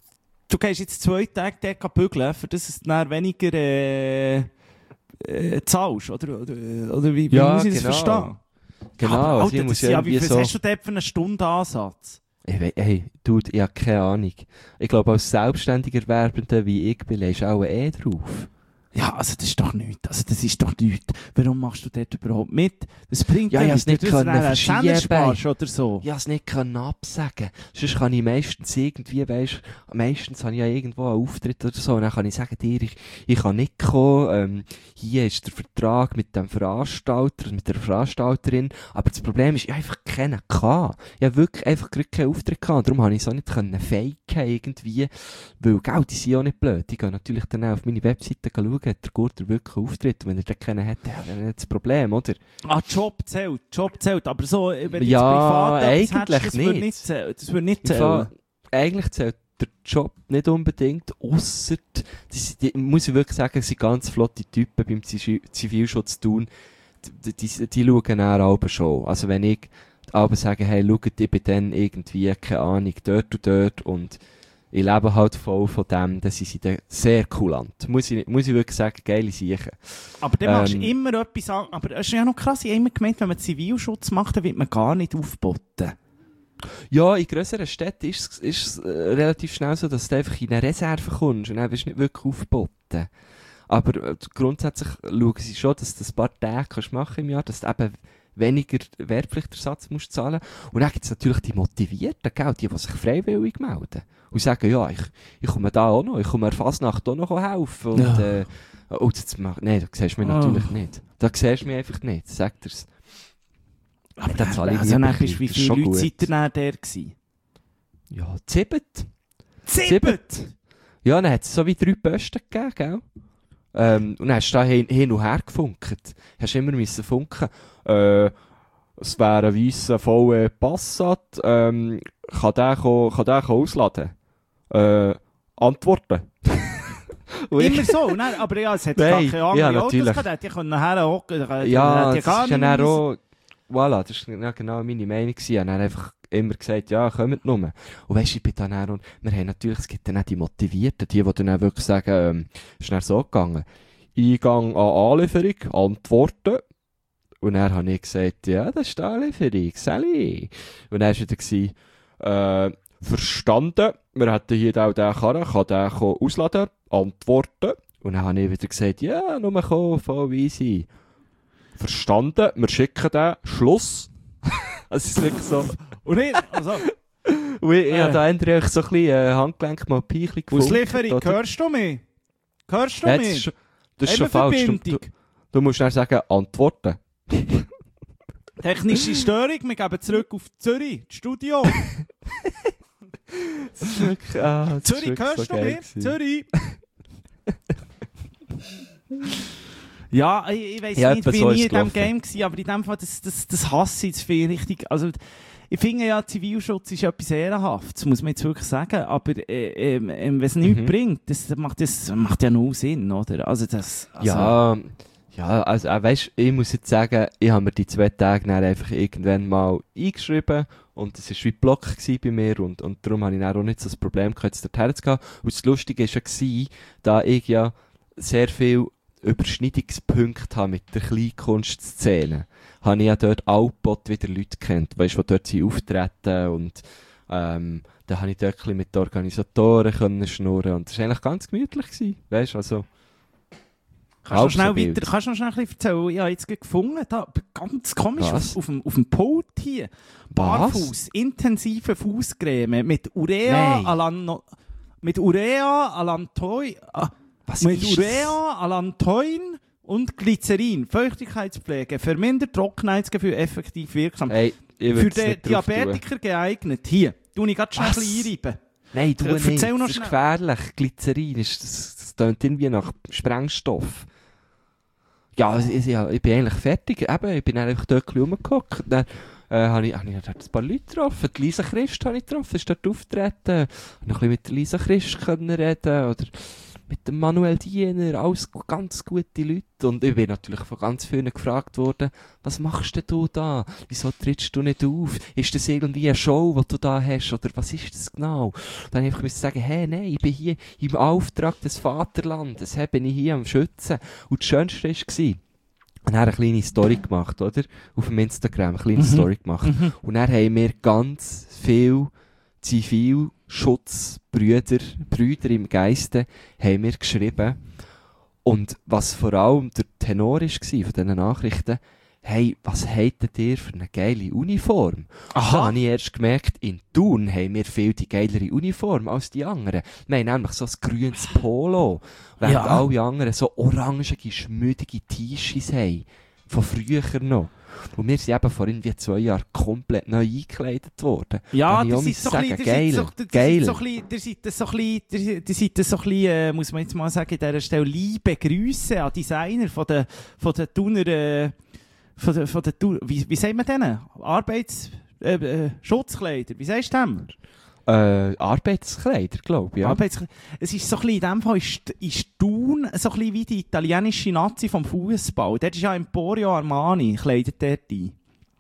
du gehst jetzt zwei Tage dort bügeln, für das du dann weniger äh, äh, zahlst, oder? Oder, oder wie, wie Ja, muss ich das genau. verstehen? Genau, aber, also Alter, ich das muss sind ja ja, wie irgendwie viel so... hast du dort für einen Stundenansatz? Ich wei- Hey, Dude, ich habe keine Ahnung. Ich glaube, als selbstständiger Werbender wie ich bin, legst du auch eh drauf. Ja, also das ist doch nichts. Also das ist doch nichts. Warum machst du dort überhaupt mit? Das bringt Ja, ja ich hab's nicht nichts, dass du können dann einen verschieben. Zehner sparst oder so. Ich konnte es nicht können absagen. Sonst kann ich meistens irgendwie, weisst, meistens habe ich ja irgendwo einen Auftritt oder so, und dann kann ich sagen dir, ich, ich kann nicht kommen, ähm, hier ist der Vertrag mit dem Veranstalter, mit der Veranstalterin, aber das Problem ist, ich habe einfach keinen gehabt. Ich habe wirklich einfach gerade keinen Auftritt gehabt, und darum habe ich es auch nicht können faken irgendwie, weil, gell, die sind auch nicht blöd. Ich gehe natürlich dann auch auf meine Webseite schauen, hat der Gurter wirklich einen Auftritt, und wenn er den keinen hätte, ja, dann nicht das Problem, oder? Ah, Job zählt, Job zählt. Aber so, wenn du Ja, jetzt privat etwas eigentlich hättest, das würde nicht. nicht zählen. Das würde nicht Im zählen. Fall, eigentlich zählt der Job nicht unbedingt, ausser, die, die, muss ich wirklich sagen, es sind ganz flotte Typen beim Zivi- Zivilschutz tun, die, die, die schauen dann auch schon. Also wenn ich aber sage, hey, schaut, ich bin dann irgendwie, keine Ahnung, dort und dort, und ich lebe halt voll von dem, dass ich sie dann sehr kulant. Muss ich, muss ich wirklich sagen, geile Sachen. Aber dann machst du Ähm, immer etwas an. Aber es ist ja noch krass, ich habe immer gemeint, wenn man Zivilschutz macht, dann wird man gar nicht aufgeboten. Ja, in grösseren Städten ist es ist es, äh, relativ schnell so, dass du einfach in eine Reserve kommst und dann bist du nicht wirklich aufgeboten. Aber äh, grundsätzlich schauen sie schon, dass du ein paar Tage kannst machen im Jahr, dass du eben weniger Wehrpflichtersatz musst zahlen. Und dann gibt es natürlich die Motivierten, gell, die, die sich freiwillig melden. Und sagen, ja, ich, ich komme da auch noch, ich komme der Fasnacht auch noch helfen. Und, Ja. äh, oh, jetzt mach, nein, da siehst du mich Oh. natürlich nicht. Da siehst du mich einfach nicht, sagt er's. Aber dann zahle ich also lieber dann ein bist, wie bisschen, das ist viele schon Leute gut. seid ihr dann der gewesen? Ja, Zibbet. Zibbet! Ja, dann hat es so wie drei Posten gegeben, gell? Ähm, und dann hast du da hin, hin und her gefunkt. Hast immer müssen funken. Äh, es wäre ein weisser V W Passat. Ähm, kann der, ko- kann der ko ausladen? Äh, antworten. Und ich- Immer so, und dann, aber ja, es hat Nein, gar keine andere ja, Autos natürlich. gehabt, die können nachher hocken, die Ja, hätten das gar ist ja nicht dann müssen. auch, voilà, das war ja genau meine Meinung gewesen. Ich habe dann einfach immer gesagt, ja, kommt nur. Und weisst du, ich bin dann auch, und wir haben natürlich, es gibt dann auch die Motivierten, die, die dann auch wirklich sagen, ähm, ist dann so gegangen. Eingang an Anlieferung, Antworten. Und dann habe ich gesagt, ja, das ist die Anlieferung, Sally. Und dann war wieder gewesen, äh, verstanden, wir hätten hier auch den Karren, kann den kommen ausladen, Antworten. Und dann habe ich wieder gesagt, ja, nur kommen, voll easy. Verstanden, wir schicken den, Schluss. Es ist wirklich so. Und ich, also, Und ich, ich Äh. habe da endlich so ein bisschen äh, Handgelenk mal Peichli gefunden. Auslieferung, oder? hörst du mich? Hörst du Ja, das ist, mich? schon- das ist schon falsch. Du, du, du musst dann sagen, Antworten. Technische Störung, wir geben zurück auf Zürich, das Studio. Das ist wirklich, ah, das ist Zürich, wirklich hörst so du geil mich? gewesen. Zürich. Ja, ich, ich weiss Ja, nicht, etwa wie so ich ist in diesem gelaufen. Game war, aber in dem Fall, das, das, das hasse ich, das finde ich richtig, also, ich finde ja, Zivilschutz ist etwas Ehrenhaftes, muss man jetzt wirklich sagen, aber äh, ähm, ähm, wenn es nichts Mhm. bringt, das macht, das macht ja null Sinn, oder? Also das, also, Ja, ja, also äh, weißt, ich muss jetzt sagen, ich habe mir die zwei Tage dann einfach irgendwann mal eingeschrieben und es war wie Block gewesen bei mir und, und darum habe ich dann auch nicht so das Problem gehabt, jetzt dorthin zu gehen. Und das Lustige war ja, gewesen, da ich ja sehr viel Überschneidungspunkte habe mit der Kleinkunstszene, habe ich ja dort auch bald wieder Leute kennt, weißt, die dort sind auftreten und ähm, da habe ich dort ein bisschen mit den Organisatoren können schnurren und das war eigentlich ganz gemütlich gewesen, weißt, also Kannst du noch schnell halb so wild. weiter, kannst du noch schnell ein bisschen erzählen? Ich habe jetzt gerade gefunden, da, ganz komisch, Was? auf, auf, dem, auf dem Pult hier. Barfuß, intensive Fußcreme mit Urea, Nein. Alano, mit Urea, Alantoi, ah, Was mit ist Urea, Alantoin und Glycerin. Feuchtigkeitspflege, vermindert Trockenheitsgefühl, effektiv wirksam. Hey, ich Für würde es den nicht drauf tun. Diabetiker geeignet. Hier, tu ich ganz schnell ein Was? bisschen einreiben. Nein, du Äh, nicht. erzähl noch Das ist schnell. gefährlich. Glycerin, ist, das, das tönt irgendwie nach Sprengstoff. Ja, also ich, ja, ich bin eigentlich fertig. Eben, ich bin dann einfach dort ein bisschen rumgehockt. Dann äh, habe ich, hab ich dort ein paar Leute getroffen. Die Lisa Christ habe ich getroffen, ist dort aufgetreten. Ich noch ein bisschen mit der Lisa Christ können reden. Oder mit dem Manuel Diener, alles gu- ganz gute Leute. Und ich bin natürlich von ganz vielen gefragt worden, was machst denn du da? Wieso trittst du nicht auf? Ist das irgendwie eine Show, die du da hast? Oder was ist das genau? Dann habe ich einfach sagen, hey, nein, ich bin hier im Auftrag des Vaterlandes, hey, bin ich hier am Schützen. Und das Schönste war, und er hat eine kleine Story gemacht, oder? Auf dem Instagram, eine kleine Mhm. Story gemacht. Mhm. Und dann haben wir ganz viel Zivilschutzbrüder, Brüder im Geiste, haben wir geschrieben. Und was vor allem der Tenor war von diesen Nachrichten, hey, was hättet ihr für eine geile Uniform? Aha. Da habe ich erst gemerkt, in Thun haben wir viel die geilere Uniform als die anderen. Wir haben nämlich so ein grünes Polo, während Ja. alle anderen so orangige, schmüdige T-Shirts haben. Von früher noch. Und wir sind eben vor irgendwie zwei Jahren komplett neu eingekleidet worden. Ja, Kann ich das auch ist so ein sagen, bisschen, geil, das ist so, geil. so ein bisschen, das ist so ein bisschen, das ist so ein bisschen, äh, muss man jetzt mal sagen, an dieser Stelle, liebe Grüße an Designer von der, von der Thuner, äh, von der, von der Thuner, wie, wie sagt man denen? Arbeits, äh, äh, Schutzkleider, wie sagst du dem? Äh, Arbeitskleider, glaube ich, ja. Arbeitskleider. Es ist so ein bisschen, in dem Fall ist, ist Thun so ein bisschen wie die italienische Nazi vom Fußball. Dort ist ja Emporio Armani, kleidet dort ein.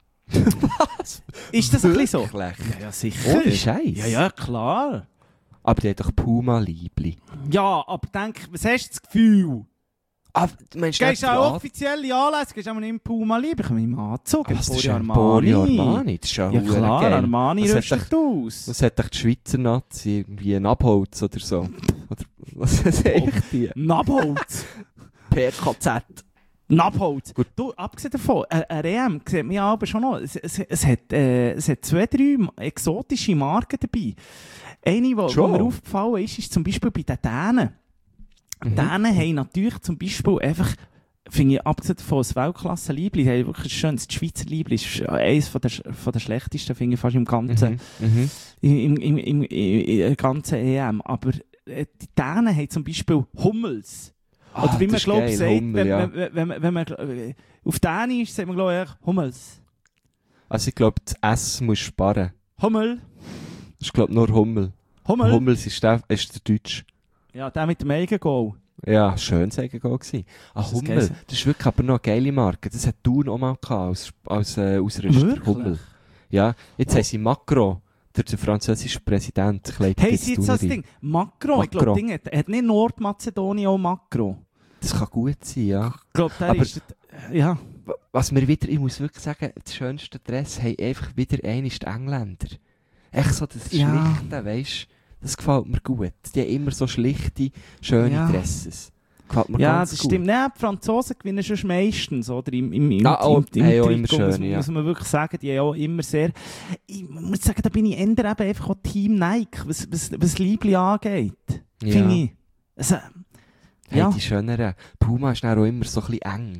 Was? Ist das ein bisschen so? Wirklich? Ja, ja, sicher. Ohne Scheiß. Ja, ja, klar. Aber die hat doch Puma-Liebli. Ja, aber denk, was hast du das Gefühl? Ah, du meinst Gehst du nicht auch den offizielle Anlässe, gehst du auch nicht im Puma lieber? Ich komme im Anzug, Ah, was, das ist Emporio Emporio Armani. Armani. Das ist ja, Ja verdammt klar, geil. Armani Das hat rüstet aus. Was hat doch die Schweizer Nazi? Irgendwie ein Abholz oder so? Oder was ist eigentlich die? Nabholz. P R K Z. Nabholz. Gut. Du, abgesehen davon, eine eine E M sieht man ja aber schon noch. Es, es, es, hat, äh, es hat zwei, drei exotische Marken dabei. Eine, die Schon? mir aufgefallen ist, ist zum Beispiel bei den Dänen. Mhm. Dänen haben natürlich zum Beispiel einfach, finde ich, abgesehen von das Weltklasse-Liebli, die haben wirklich ein schönes, das Schweizer Liebli ist eines von der, von der schlechtesten, finde ich, fast im ganzen, Mhm. Mhm. im, im, im, im, im ganzen E M. Aber äh, die Dänen haben zum Beispiel Hummels. Oder Ah, wie man das ist glaubt, geil, sagt, Hummel, wenn, ja. man, wenn, man, wenn man, äh, auf Dänisch sagt man, glaube ich, Hummels. Also ich glaube, das S muss sparen. Hummel. Das ist glaube nur Hummel. Hummel. Hummels ist der, ist der Deutsch. Ja, der mit dem Eigengoal. Ja, schön sagen gewesen. Ah, Das ist Hummel. geil. Das ist wirklich aber noch eine geile Marke. Das hat Thun auch mal gehabt, als, als äh, Ausrüster. Wirklich? Hummel. Ja, jetzt haben sie Macron, der, der französische Präsident, kleidet Hey, jetzt sie jetzt das Thun Ding. Macron, ich glaube, Macron. Ding hat, hat nicht Nordmazedonien auch Macron. rein. Das kann gut sein, ja. Ich glaube, der Aber- ist... Ja. Was mir wieder, ich muss wirklich sagen, das schönste Dress haben einfach wieder einmal die Engländer. Echt so das Ja. Schlichte, weisst, das gefällt mir gut. Die haben immer so schlichte, schöne Ja. Dresses. Gefällt mir Ja, ganz das gut. stimmt. Nein, die Franzosen gewinnen schon meistens, oder? Im, im, im, Ah, oh, im, im, haben auch Trikot, immer schön, muss, ja. muss man wirklich sagen, die haben auch immer sehr... Ich muss sagen, da bin ich eher eben einfach auch Team Nike, was, was, was Liebli angeht. Ja. Finde ich. Also, Hey, ja. die schöneren. Puma ist dann auch immer so ein bisschen eng.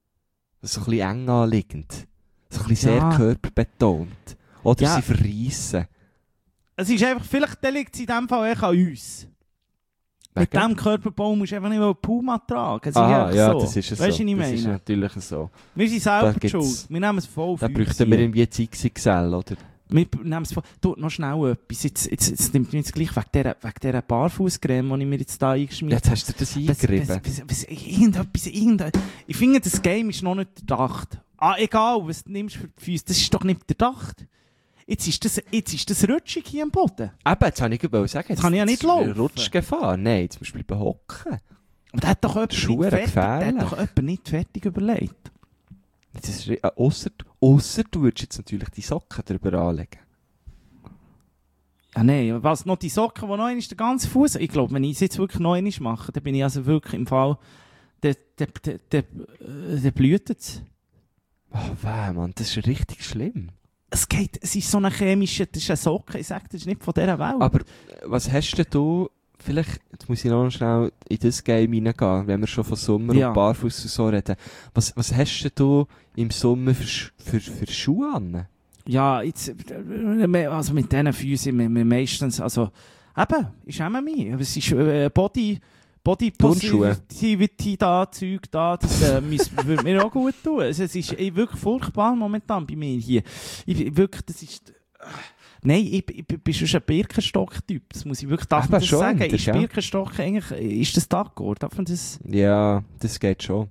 So ein bisschen eng anliegend. So ein bisschen Ja. sehr körperbetont. Oder Ja. sie verreissen. Es ist einfach, vielleicht liegt es in dem Fall echt an uns. Mit Wegen? diesem Körperbau musst du einfach nicht mal Puma tragen. Es ist Ah, einfach ja, so. das ist es Weißt so. du, was ich Das ist meine? natürlich so. Wir sind selber Da gibt's- schuld. Wir nehmen es voll auf Da uns bräuchten wir hier. irgendwie jetzt X X L, oder? Wir nehmen es voll... Du, noch schnell etwas. Jetzt, jetzt, jetzt nimmt mich jetzt gleich wegen dieser, wegen dieser Barfußcreme, die ich mir jetzt da eingeschmiert Jetzt hast du das Was- eingerieben. was- was- was- Irgendetwas, irgendetwas. Ich finde, das Game ist noch nicht durchdacht. Ah, egal, was du nimmst für die Füße, das ist doch nicht durchdacht. Jetzt ist das, jetzt ist das rutschig hier am Boden. Eben, jetzt habe ich gerade sagen, Jetzt kann ich ja nicht ist eine laufen. Rutschgefahr. Nein, jetzt musst du bleiben hocken. Aber da hat doch jemand, nicht Schuhe fertig, da hat gefährlich. doch jemand nicht fertig überlegt. Das ist, äh, ausser, ausser du würdest jetzt natürlich die Socken drüber anlegen. Ja, nein, was noch die Socken, die noch einmal den ganzen Fuß. Ich glaube, wenn ich es jetzt wirklich noch einmal mache, dann bin ich also wirklich im Fall, der, der, der, der, äh, der blüht es. Oh, weh, Mann, das ist richtig schlimm. Es geht, es ist so eine chemische, das ist eine Socke, ich sage, das ist nicht von dieser Welt. Aber äh, was hast denn du, vielleicht, jetzt muss ich noch schnell in das Game reingehen, wenn wir schon von Sommer Ja. und Barfuß und so reden. Was, was hast denn du im Sommer für, Sch- für, für Schuhe an? Ja, jetzt, äh, also mit diesen Füßen, wir, wir meistens, also, eben, ich schäme mich. Es ist äh, Body, Body Turnschuhe. Positivity da, Zeug da, das äh, müssen- würde mir auch gut tun. Also, es ist eh wirklich furchtbar momentan bei mir hier. Ich, wirklich, das ist, äh, Nein, ich, ich, ich bin schon ein Birkenstock-Typ. Das muss ich wirklich darf Eben man das schon, sagen. das, Ist ja. Birkenstock eigentlich, ist das D'accord? Darf man das, Ja, das geht schon.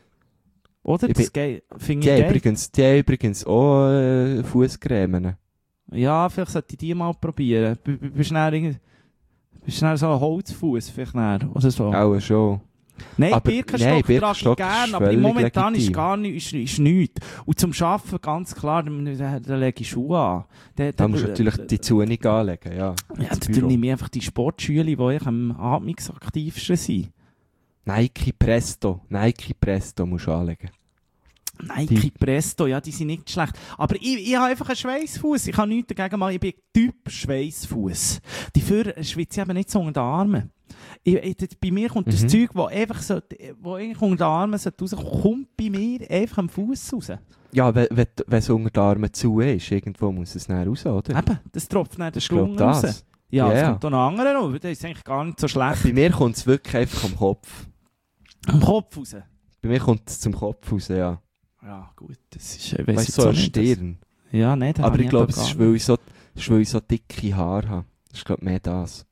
oder? Ich Das bin- geht, finde Die ich haben geil. übrigens, die haben übrigens auch äh, Fußcremen. Ja, vielleicht sollte ich die mal probieren. B- b- Bist du dann irgendwie- bist du dann so ein Holzfuß vielleicht dann, oder so? Auch schon. Nein, Aber- Birkenstock, nein, trage Birkenstock ich ist gerne, aber völlig momentan ist legitim. gar nichts, ist, ist nichts. Und zum Arbeiten ganz klar, da, da, da lege ich Schuhe an. Da, Da musst du natürlich die Schuhe nicht anlegen, ja. Ja, ins da Büro. nehme ich einfach die Sportschüle, die eigentlich am atmungsaktivsten sind. Nike Presto. Nike Presto musst du anlegen. Nike Die- Presto, ja, die sind nicht schlecht. Aber ich, ich habe einfach einen Schweissfuß. Ich kann nichts dagegen machen. Ich bin Typ Schweissfuß. Die für schwitze ich eben nicht so unter den Armen. Ich, ich, das- bei mir kommt das Mhm. Zeug, das einfach so, wo eigentlich unter den Armen sollte rauskommen, kommt bei mir einfach am Fuß raus. Ja, wenn, wenn, wenn es unter den Armen zu ist, irgendwo muss es dann raus, oder? Eben, das tropft nicht Das der ist, glaub Stunde das. raus. Ja, es Ja. kommt auch noch andere noch. Das ist eigentlich gar nicht so schlecht. Bei mir kommt es wirklich einfach am Kopf. Am Kopf raus. Bei mir kommt es zum Kopf raus, ja. Ja, gut, das ist, ich weiss Weißt jetzt du, so auch eine nicht, das- Stirn. Ja, nein, Aber ich glaube, es ist, weil ich so, es ist, weil ich so dicke Haare habe. Das ist, glaube ich, mehr das.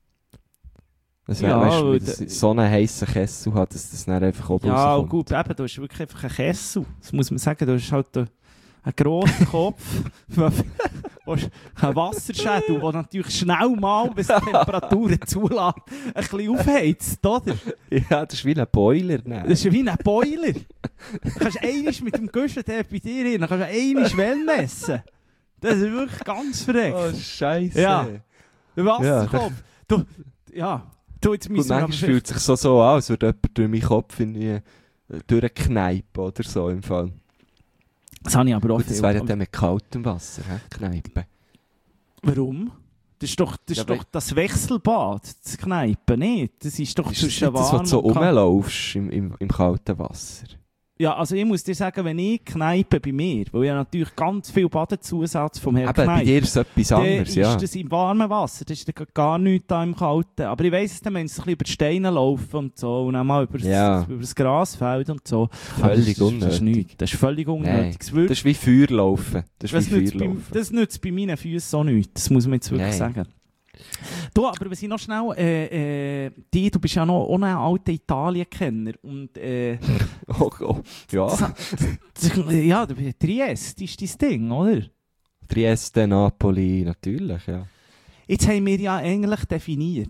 Das Ja, ja, weißt du, weil weil das der- so einen heissen Kessel hat, dass das dann einfach oben Ja, rauskommt. gut, eben, du hast wirklich einfach einen Kessel. Das muss man sagen, du hast halt einen, einen grossen Kopf, du hast einen Wasserschädel, der natürlich schnell mal, wenn es die Temperaturen zulässt, ein bisschen aufheizt, oder? Ja, das ist wie ein Boiler. Dann. Das ist wie ein Boiler. Du kannst einmal mit dem Guschen der bei dir hin, dann kannst du einmal Wellen messen. Das ist wirklich ganz verreckt. Oh, Scheiße. Ja. Der Ja, Wasserkopf. Du, ja, du, jetzt Gut, müssen wir aber manchmal fühlt es sich so, so an, als würde jemand durch meinen Kopf irgendwie äh, durchkneipen oder so im Fall. Das habe ich aber auch Gut, das viel- wäre ja dann mit kaltem Wasser, he? Kneipen. Warum? Das ist doch das, Ja, ist doch das Wechselbad, das Kneipen, nicht? Das ist doch Ist das zwischen nicht das, warm was du so und kalt. rumlaufst im, im, im kalten Wasser? Ja, also ich muss dir sagen, wenn ich Kneipe bei mir, weil ich ja natürlich ganz viel Badezusatz vom Herrn Eben, bei Kneipe, dir ist es etwas dann anderes, ist ja. das im warmen Wasser, das ist dann gar nichts da im Kalten. Aber ich weiss es dann, wenn sie ein bisschen über die Steine laufen und so, und auch mal über das, Ja. über das Grasfeld und so. Aber Völlig das, ist- Das ist unnötig. nichts. Das ist völlig unnötig. Es würde- Das ist wie Feuerlaufen. Das Das ist wie nützt, bei, Feuerlaufen. das nützt bei meinen Füßen auch nichts. Das muss man jetzt wirklich Nein. sagen. Du, aber wenn ich noch schnell, äh, äh, die, du bist ja noch auch ein alter Italien-Kenner und äh, Oh, oh. Ja. das, das, ja, du bist Trieste ist dein Ding, oder? Trieste, Napoli, natürlich, ja. Jetzt haben wir ja eigentlich definiert.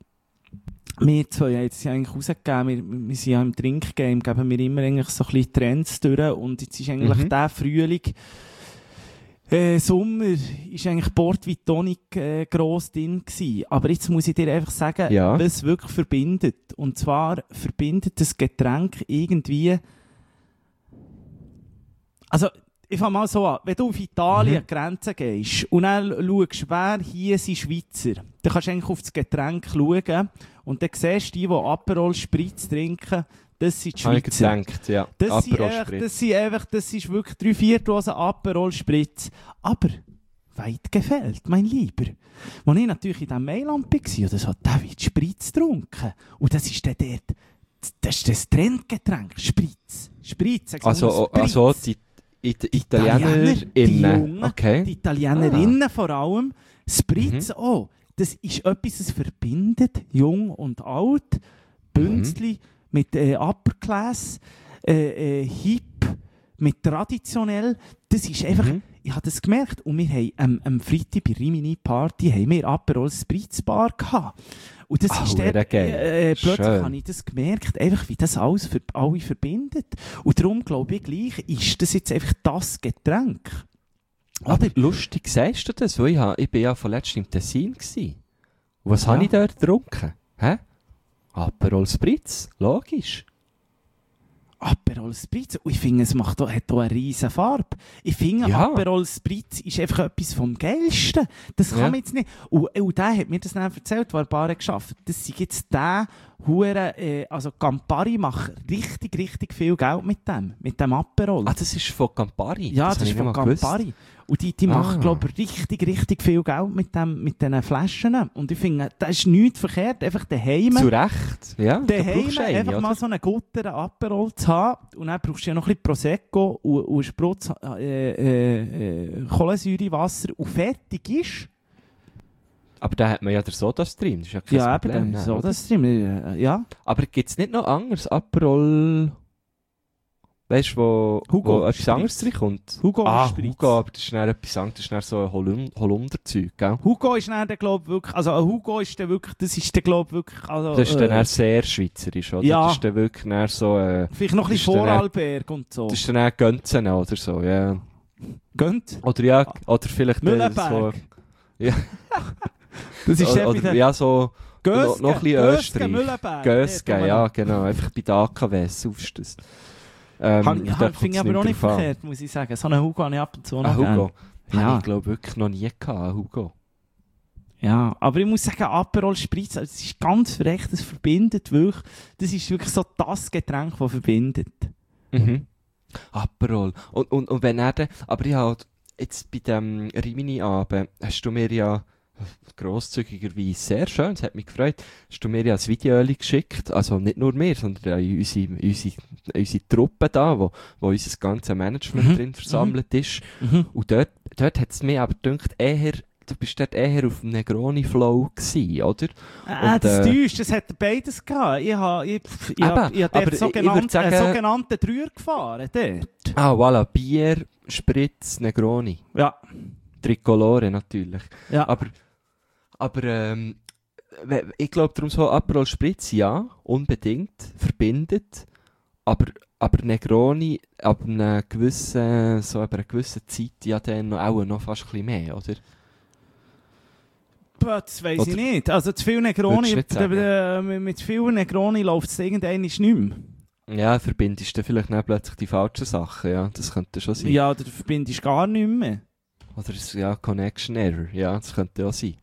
Wir zwei haben es ja eigentlich rausgegeben, wir, wir sind ja im Trinkgame, geben wir immer eigentlich so ein bisschen Trends durch und jetzt ist eigentlich Mhm. der Frühling, äh, Sommer, ist eigentlich Port wie Tonic äh, gross drin gewesen. Aber jetzt muss ich dir einfach sagen, Ja. was es wirklich verbindet. Und zwar verbindet das Getränk irgendwie, also ich fange mal so an, wenn du auf Italien Mhm. an die Grenze gehst und dann schaust, wer hier sind Schweizer, dann kannst du eigentlich auf das Getränk schauen und dann siehst du die, die Aperol Spritz trinken, das sind die Habe ich Schweizer. gedacht, ja. Das sind, Aperol einfach, Spritz. das sind einfach, das ist wirklich drei Vierteldosen Aperol Spritz. Aber weit gefällt, mein Lieber. Als ich natürlich in diesem Mailand war, oder so, da wird Spritz getrunken. Und das ist dann dort, das ist das Trendgetränk, Spritz. Spritz, sagst du, Also, Spritz. also die It Italiener, die ItalienerInnen. Jungen, Okay. Die Italienerinnen vor allem. Spritz Mhm. auch. Das ist etwas, das verbindet jung und alt. Bünzli mit äh, Upper Class, äh, äh, Hip, mit traditionell. Das ist einfach, Mhm. ich habe das gemerkt. Und wir haben ähm, am Freitag bei Rimini Party haben wir Aperol Spritz Bar gehabt. Und das Ah, ist der, verdammt geil. äh, plötzlich Schön. habe ich das gemerkt, einfach wie das alles für alle verbindet. Und darum glaube ich gleich, ist das jetzt einfach das Getränk. Aber lustig sagst du das, weil ich, ha- ich bin ja vorletzt im Tessin gsi. Was Ja. habe ich dort getrunken? Hä? Aperol Spritz, logisch. Aperol Spritz. Und ich finde, es macht auch, hat auch eine riesen Farbe. Ich finde, Ja. Aperol Spritz ist einfach etwas vom Geilsten. Das kann Ja. man jetzt nicht. Und, und der hat mir das dann erzählt, der Bar geschafft. Das ist jetzt der Hure, äh, also Campari macht richtig, richtig viel Geld mit dem, mit dem Aperol. Ah, das ist von Campari. ja, das, habe ist ich von nicht mal gewusst. Campari. Und die, die Ah. machen, glaube ich, richtig, richtig viel Geld mit, dem, mit diesen Flaschen. Und ich finde, das ist nichts verkehrt, einfach daheim. Zu Recht. Ja, da Daheim brauchst du eine, einfach oder? mal so einen guten Aperol zu haben und dann brauchst du ja noch ein bisschen Prosecco und, und Sprutz, äh, äh, äh, Kohlensäurewasser und fertig ist. Aber da hat man ja den Soda-Stream, das ist ja kein Ja, Problem. eben, ne, so oder? das Stream, äh, ja. Aber gibt es nicht noch anderes? Aperol... Weißt du, wo, Hugo wo etwas Spritz. anderes drinkommt? Hugo ah, Spritz. Hugo, aber das ist dann etwas anderes, das ist dann so ein Holun- Holunderzeug, gell? Hugo ist dann, glaube wirklich, also ein Hugo ist dann wirklich, das ist dann, glaube wirklich, also, Das ist dann äh, eher sehr schweizerisch, oder? Ja. Das ist dann wirklich dann so, äh, vielleicht noch ein das bisschen ist dann Vorarlberg und so. das ist dann eher Gönzen oder so, ja. Gönnt? Oder ja, oder vielleicht äh, Mühlenberg. so... Ja. Das ist oder, dann oder, wieder ja, so... Gösgen, noch- noch ein bisschen Gösgen, Österreich. Mühlenberg. Gösgen, Dort, wo ja, man- genau. Einfach bei den A K Ws saufst du das. Ähm, Kann- und ja, dort Finde ich kommt's aber auch nicht drauf an. verkehrt, muss ich sagen. So einen Hugo habe ich ab und zu noch Ah, gern. Hugo. Ja. Habe ich, glaube wirklich noch nie gehabt, einen Hugo. Ja, aber ich muss sagen, Aperol Spritz, also das ist ganz frech, das verbindet wirklich, das ist wirklich so das Getränk, das verbindet. Mhm. Aperol. Und, und, und wenn er dann, aber ja, halt jetzt bei dem Rimini-Abend hast du mir ja grosszügigerweise sehr schön, es hat mich gefreut, hast du mir ja ein Video geschickt, also nicht nur mir, sondern auch unsere, unsere, unsere Truppe da, wo, wo unser ganzes Management Mhm. drin versammelt ist. Mhm. Und dort, dort hat es mir aber gedacht, eher, du bist dort eher auf einem Negroni-Flow gewesen, oder? Ah, Und, das äh, täuscht, das hat beides gehabt. Ich habe ich, ich, ich, Eben, hab- ich hab aber dort ich- sogenannt, ich würd sagen- einen sogenannten Dreier gefahren. Dort. Ah, voilà, Bier, Spritz, Negroni. Ja. Tricolore natürlich. Ja. Aber, aber ähm, we- ich glaube darum so Aperol Spritz, ja, unbedingt, verbindet, aber, aber Negroni ab einer gewissen, so ab einer gewissen Zeit ja dann noch- auch noch fast ein bisschen mehr, oder? Boah, das weiss ich Oder- nicht. Also zu viel Würdest Negroni, du nicht sagen? äh, mit mit viel Negroni läuft es irgendwann nicht mehr. Ja, verbindest du vielleicht dann plötzlich die falschen Sachen, ja, das könnte schon sein. Ja, oder du verbindest gar nicht mehr. Oder es- ja, Connection Error, ja, das könnte auch sein.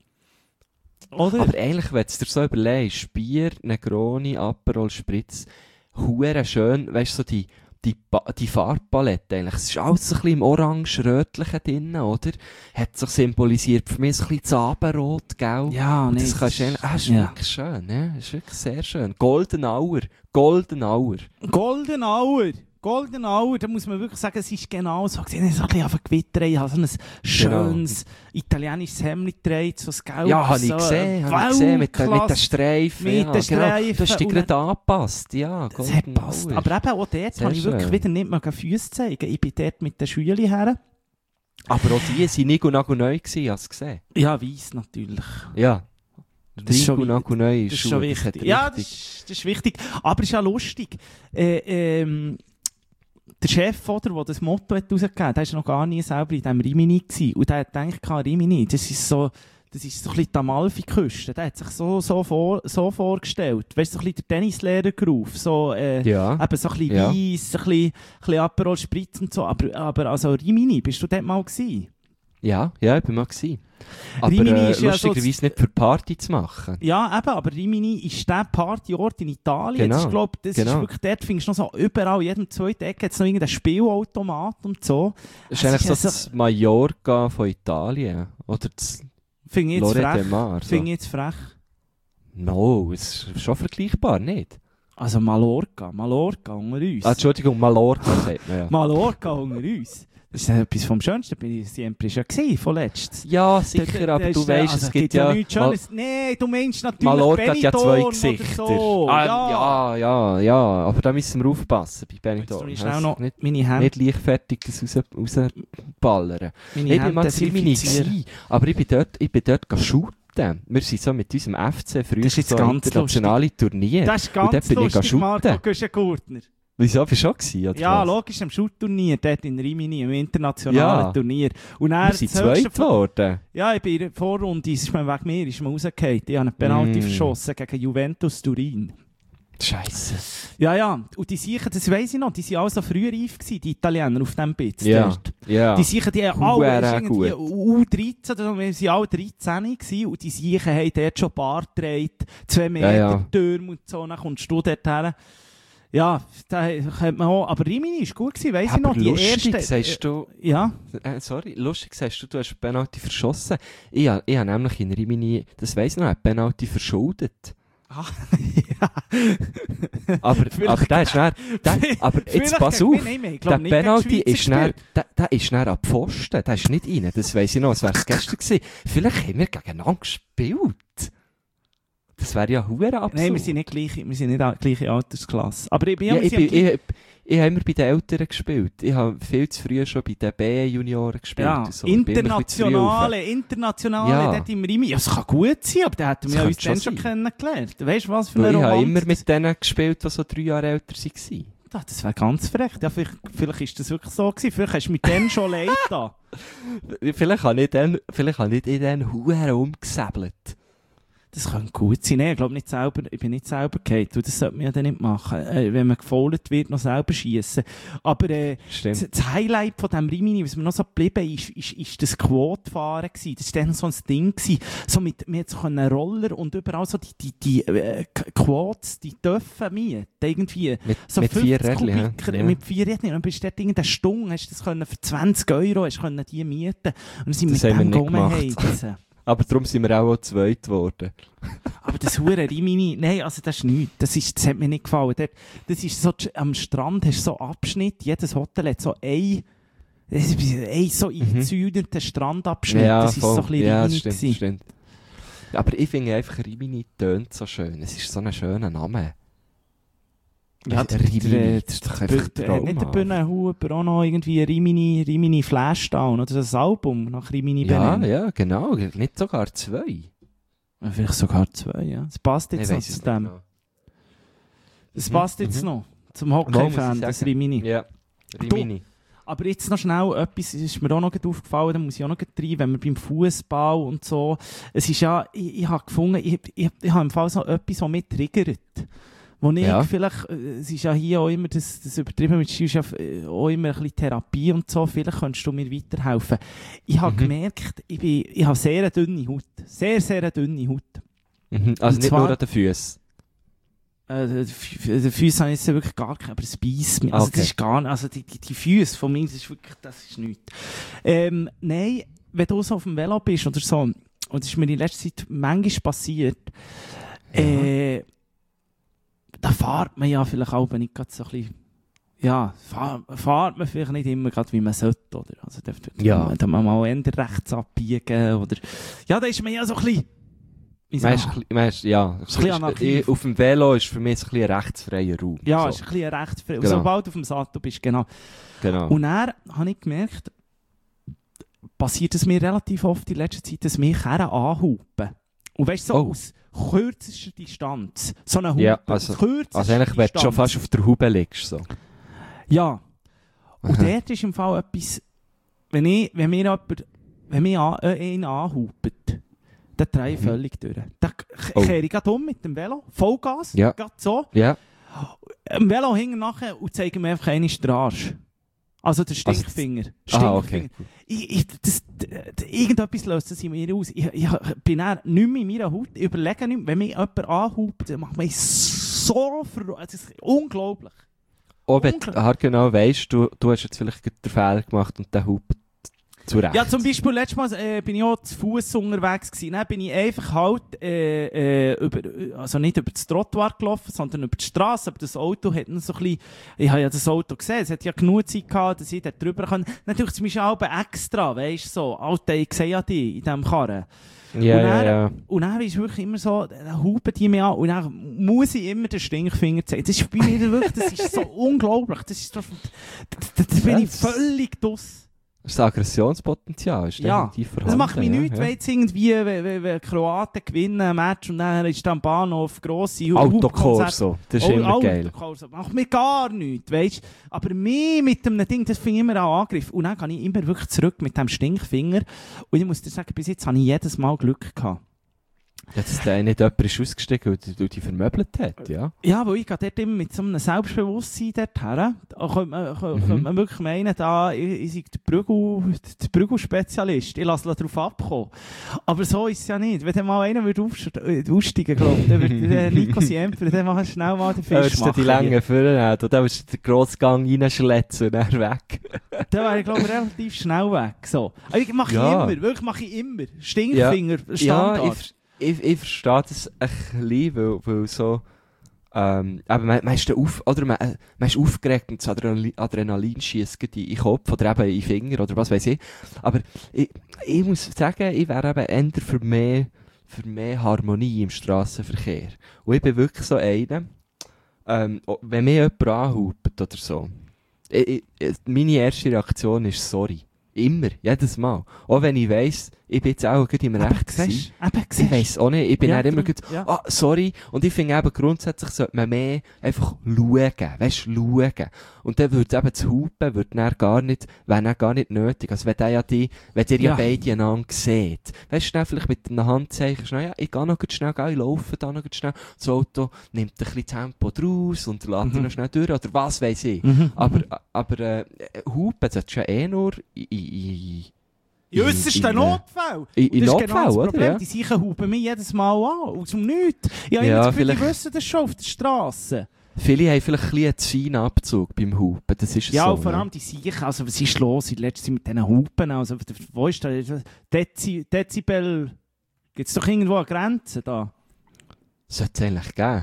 Oder? Aber eigentlich, wenn du dir so überlegst, Bier, Negroni, Aperol Spritz, hure schön, weißt du, so die, die, Ba- die Farbpalette eigentlich. Es ist alles so ein bisschen im orange-rötlichen drin, oder? Hat sich symbolisiert für mich so ein bisschen das Abendrot, gell? ja, Und nee, das kannst du eigentlich, ah, ist ja. wirklich schön, ne? Ist wirklich sehr schön. Golden Hour, Golden Hour. Golden Hour. Golden Hour, da muss man wirklich sagen, es ist genau so. Ich habe so ein bisschen auf Gewitter, ich habe so ein schönes italienisches Hemd getragen, so ein Gelb. Ja, habe ich so, gesehen, äh, habe ich gesehen, mit, den- mit den Weltklasse. Streifen. Mit ja, den genau. Streifen Du hast dich und gerade angepasst, ja. Das hat Golden passt. Hour. Aber eben auch dort Sehr habe ich wirklich schön. wieder nicht mal Füße zeigen. Ich bin dort mit den Schülern her. Aber auch die waren nicht und neu gewesen, hast du gesehen? Ja, weiss natürlich. Ja. Das ist schon Nico wi- neu Das ist schon wichtig. hat Ja, das richtig- ist, das ist wichtig. Aber es ist ja lustig. Äh, ähm, der Chef, oder, der das Motto hat rausgegeben hat, der war noch gar nie selber in diesem Rimini gewesen. Und der hat gedacht, Rimini, das ist so, das ist so ein bisschen die Amalfi-Küste. Der hat sich so, so, vor, so vorgestellt. Weißt du, so ein bisschen der Tennislehrer-Groove. So, äh, Ja. eben so ein bisschen Ja. weiss, ein bisschen, ein bisschen Aperol Spritz und so. Aber, aber also Rimini, bist du dort mal gewesen? Ja, ja, ich bin mal gewesen. Aber Rimini äh, ist ja so lustigerweise nicht für Party zu machen. Ja, eben, aber Rimini ist der Partyort in Italien. Genau, Das ist, glaub, das genau. ist wirklich, dort findest du noch so überall, in jedem zweiten Ecke hat es noch irgendeinen Spielautomat und so. Das ist Es eigentlich ist so ja das Mallorca von Italien. Oder das Finde ich jetzt Lorette frech. de Mar. So. Finde ich jetzt frech. No, es ist schon vergleichbar, nicht? Also Mallorca, Mallorca unter uns. Ah, Entschuldigung, Mallorca sagt man ja. Mallorca unter uns. Das ist etwas vom Schönsten, bin ich siempre schon gewesen, von letztens. Ja, sicher, aber du weißt, es gibt ja... nichts Schönes. Nein, du meinst natürlich Mallorca hat ja zwei Benidorm oder Gesichter. So. Ah, ja. ja, ja, ja, aber da müssen wir aufpassen bei Jetzt Benidorm. tue ich Das schnell noch nicht, meine Hände, nicht leichtfertig das raus, rausballern. meine Ich bin mal Hände zu Rimini desinfizieren. gewesen, aber ich bin dort, ich bin dort shooten. Wir sind so mit unserem F C früher Das ist jetzt so ganz internationale Turnier. Das ist Und dort ganz bin ich lustig, shooten. Marco Güschen-Gurtner. Wieso, bist du schon gewesen, oder Ja, was? logisch, am Shoot-Turnier, dort in Rimini, im internationalen Ja. Turnier. Und dann Wir das sind höchste zweit von- geworden. Ja, ich bin in der Vorrunde, es ist mir wegen mir, ist mir rausgefallen. Ich habe einen Penalty Mm. verschossen gegen Juventus Turin. Scheisse. Ja, ja, und die Siechen, das weiss ich noch, die waren alle so früh reif gewesen, die Italiener auf diesem Bitz. Ja, dort. ja. Die Siechen, die haben alle, Huere weisst du, irgendwie gut. U dreizehn, oder so, wir waren alle dreizehn gewesen, und die Siechen haben dort schon Bart getragen, zwei Meter ja. Türme und so, dann kommst du dort her. Ja, da könnte man auch, aber Rimini war gut gewesen, weiss ich Aber noch, die lustig, erste... sagst du... Ja, Äh, sorry, lustig sagst du, du hast Penalty verschossen. Ich habe ich ha nämlich in Rimini, das weiss ich noch, einen Penalty verschuldet. Ah, ja. Aber, aber der ist dann, der, aber jetzt Vielleicht pass gegen auf, mich, nein, ich der glaub nicht gegen Penalty die Schweizer ist dann, gespielt. der, der ist dann an die Pfosten, der ist nicht rein, das weiss ich noch, es wäre gestern gewesen. Vielleicht haben wir gegeneinander gespielt. Das wäre ja hure absurd. Nein, wir sind nicht gleich, wir sind nicht a- gleiche Altersklasse. Aber ich bin Ja, ja, ich, wir sind bin, am ich, ich habe immer bei den Älteren gespielt. Ich habe viel zu früh schon bei den B-Junioren gespielt. Ja, und so. Ich bin immer ein bisschen zu früh rauf. internationale, internationale, Ja. dort im Rimi. Ja, das kann gut sein, aber da hätten wir Das ja uns könnte dann schon schon sein. kennengelernt. Weißt du, was für Weil eine ich habe Romantik? immer mit denen gespielt, die so drei Jahre älter waren. Ah, das wäre ganz verrecht. Ja, vielleicht, vielleicht ist das wirklich so gewesen. Vielleicht hast du mit denen schon leid da. Vielleicht habe ich dann, vielleicht habe ich in den Huren umgesäbelt. Das könnte gut sein. Nein, ich glaube nicht selber, ich bin nicht selber gefallen. Das sollte man ja dann nicht machen. Äh, wenn man gefoult wird, noch selber schiessen. Aber äh, das, Stimmt. das Highlight von diesem Rimini, was mir noch so geblieben ist, ist, ist das Quad-Fahren gewesen. Das war dann so ein Ding gewesen. So mit, wir so einen Roller und überall so die, die, die äh, Quads, die dürfen mieten. Irgendwie. Mit, So mit vier fünfzig Rädchen. Kubik, ja. mit vier Rädchen. Und dann bist du dort irgendeine Stunde, hast du das können für zwanzig Euro, hast du können die mieten. Und dann sind Das wir haben wir mit dem nicht gemacht. rumgeheizen. Aber darum sind wir auch, auch zweit geworden. Aber das hure Rimini, nein, also das ist nichts. Das, ist, das hat mir nicht gefallen. Dort, das ist so, am Strand hast du so Abschnitt, jedes Hotel hat so ein, ein so eingezäunten Strandabschnitt. Ja, das ist so voll. ein bisschen Ja, Rimini stimmt, gewesen. stimmt. Aber ich finde einfach, Rimini tönt so schön. Es ist so ein schöner Name. Ja, Also, der, der, Rimini, das ist doch einfach der, hat nicht der traumhaft. Bühnenhuber auch noch irgendwie Rimini, Rimini Flashdown oder das Album nach Rimini Ja, benannt? ja, genau. Nicht sogar zwei. Ja, vielleicht sogar zwei, ja. Das passt jetzt Ich noch weiss es zu dem. nicht genau. Das Mhm, passt jetzt mhm. noch zum Mal muss Hockey-Fan, ich das sagen. Rimini. Ja, Rimini. Aber jetzt noch schnell etwas, ist mir auch noch gerade aufgefallen, da muss ich auch noch gerade rein, wenn wir beim Fußball und so, es ist ja, ich, ich habe gefunden, ich, ich, ich habe im Fall so etwas, was mich triggert. Wo ich Ja. vielleicht, äh, es ist ja hier auch immer, das, das übertrieben mit Stil, ist ja äh, auch immer ein bisschen Therapie und so, vielleicht könntest du mir weiterhelfen. Ich habe Mhm. gemerkt, ich, bin, ich habe sehr eine dünne Haut. Sehr, sehr eine dünne Haut. Mhm. Also Und nicht zwar- nur an den Füßen. Äh, die Fü- die Füße habe ich jetzt wirklich gar keine, aber es beißt mich. Also, Okay. das ist gar nicht, also die, die, die Füße von mir, das ist wirklich, das ist nichts. Ähm, nein, wenn du so auf dem Velo bist oder so, und das ist mir in letzter Zeit manchmal passiert, äh, da fährt man ja vielleicht auch nicht gerade so ein bisschen, ja, fahr, fährt man vielleicht nicht immer gerade, wie man sollte, oder? Also, da, da, Ja. da man mal eher rechts abbiegen, oder? Ja, da ist man ja so ein bisschen, wie Meinst, sagt man? du, meinst, ja, Ist ein bisschen anarchisch. ich, auf dem Velo ist für mich ein bisschen ein rechtsfreier Raum. Ja, so. ist ein bisschen recht frei. Genau. Sobald du auf dem Sattel bist, genau. Genau. Und dann habe ich gemerkt, passiert es mir relativ oft in letzter Zeit, dass mich Kerren anhupen. Und weißt du, so Oh. aus kürzester Distanz. So eine Hupe. Ja, also- aus kürzester Also eigentlich, wenn du schon Distanz. fast auf der Haube liegst. So. Ja. Und Aha. dort ist im Fall etwas, wenn, ich, wenn mir jemand, wenn mich an, äh, einen anhupt, dann drehe ich Mhm. völlig durch. Dann k- Oh. kehre ich gerade um mit dem Velo, Vollgas, Ja. gerade so. Ja. Am Velo hinten nachher und zeigen mir einfach einen Arsch. Also der Stinkfinger. Ah, Stinkfinger. okay. Ich, ich, das, d- d- irgendetwas löst das in mir aus. Ich, ich bin dann nicht mehr in meiner Haut, ich überlege nicht mehr. Wenn mich jemand anhupt, dann macht mich so verrückt. Es ist unglaublich. Auch wenn Unglaublich. du halt genau weisst, du, du hast jetzt vielleicht gerade den Fehler gemacht und den hupt zurecht. Ja, zum Beispiel, letztes Mal äh, bin ich auch zu Fuß unterwegs gewesen. Dann bin ich einfach halt, äh, äh, über, also nicht über das Trottoir gelaufen, sondern über die Straße. Aber das Auto hat noch so ein bisschen, ich habe ja das Auto gesehen, es hat ja genug Zeit gehabt, dass ich dort drüber kann. Natürlich, zum Beispiel auch extra, weißt du, so, Alter, ich sehe ja die in diesem Karren. ja, und ja, dann- ja. Und dann ist wirklich immer so, dann hupen die mich an und dann muss ich immer den Stinkfinger zeigen. Das ist bei mir wirklich, das ist so unglaublich. Das ist so, da, da, da bin ich Das- völlig draus. Das Aggressionspotenzial ist Ja, definitiv vorhanden. Das macht mich ja, nichts, ja. wenn jetzt irgendwie, wenn, wenn, wenn Kroaten gewinnen ein Match und dann ist am Bahnhof grosse Autokorso, das ist Oh, immer geil. Autokorso. Macht mir gar nichts, weißt du. Aber mir mit einem Ding, das finde ich immer auch Angriff. Und dann gehe ich immer wirklich zurück mit dem Stinkfinger. Und ich muss dir sagen, bis jetzt habe ich jedes Mal Glück gehabt. Ja, dass der nicht jemand ist ausgestiegen und die- die vermöbelt hat, ja. Ja, weil ich gehe dort immer mit so einem Selbstbewusstsein dorthin. Da könnte man, könnte Mhm. könnte man wirklich meinen, da, ich, ich sei der Prügel, der Prügelspezialist. Ich lasse darauf abkommen. Aber so ist es ja nicht. Wenn dann mal einer würde aufst- äh, aussteigen, glaube ich, dann würde der Nico Siemper dann mal schnell mal den Da Fisch würdest du machen. die Länge vornehmen und dann würdest du den grossen Gang reinschletzen und dann weg. Dann wäre ich, glaube ich, relativ schnell weg. So. Aber ich mache Ja. ich immer, wirklich mache ich immer. Stinkfinger, Standard. Ja, ich, ich, ich verstehe das ein bisschen, weil, weil so, ähm, aber man, man ist da auf, oder man, man ist aufgeregt und das Adrenalin, Adrenalin schiesst in den Kopf oder eben in den Finger oder was weiß ich. Aber ich, ich muss sagen, ich wäre eben eher für mehr, für mehr Harmonie im Strassenverkehr. Und ich bin wirklich so einer, ähm, wenn mir jemand anhupt oder so, ich, ich, meine erste Reaktion ist sorry. Immer, jedes Mal. Auch wenn ich weiss, ich bin jetzt auch gerade im Recht gewesen. Ich weiss auch nicht, ich bin ja, dann immer drum, gut, ja. ah, sorry. Und ich finde eben, grundsätzlich sollte man mehr einfach schauen. Weisst, schauen. Und dann würde eben das Hupen, würde dann gar nicht, wäre dann gar nicht nötig. Also wenn der ja die, wenn ihr ja, Ja. beide einander seht. Weisst du, vielleicht mit einem Handzeichen schnell, ja, ich gehe noch schnell, gell, ich laufe da noch schnell. Das Auto nimmt ein bisschen Tempo draus und lässt Mhm. noch schnell durch, oder was weiss ich. Mhm. Aber, aber, äh, Hupen solltest du ja eh nur in, in, In äussersten in- Notfall. in- in Und das ist Notfall, genau das oder? Problem. Ja. Die Sicher hupen mich jedes Mal an. Aus dem Nichts. Ich habe Ja, immer das Gefühl, die vielleicht- wissen das schon auf der Straße. Viele haben vielleicht ein bisschen einen zu feinen Abzug beim Hupen, das ist es Ja, so. und vor allem die Sicher. Also, was ist los in letzter Zeit mit diesen Hupen? Also, wo ist da? Dezi, Dezibel. Gibt es doch irgendwo eine Grenze da? Sollte es eigentlich geben.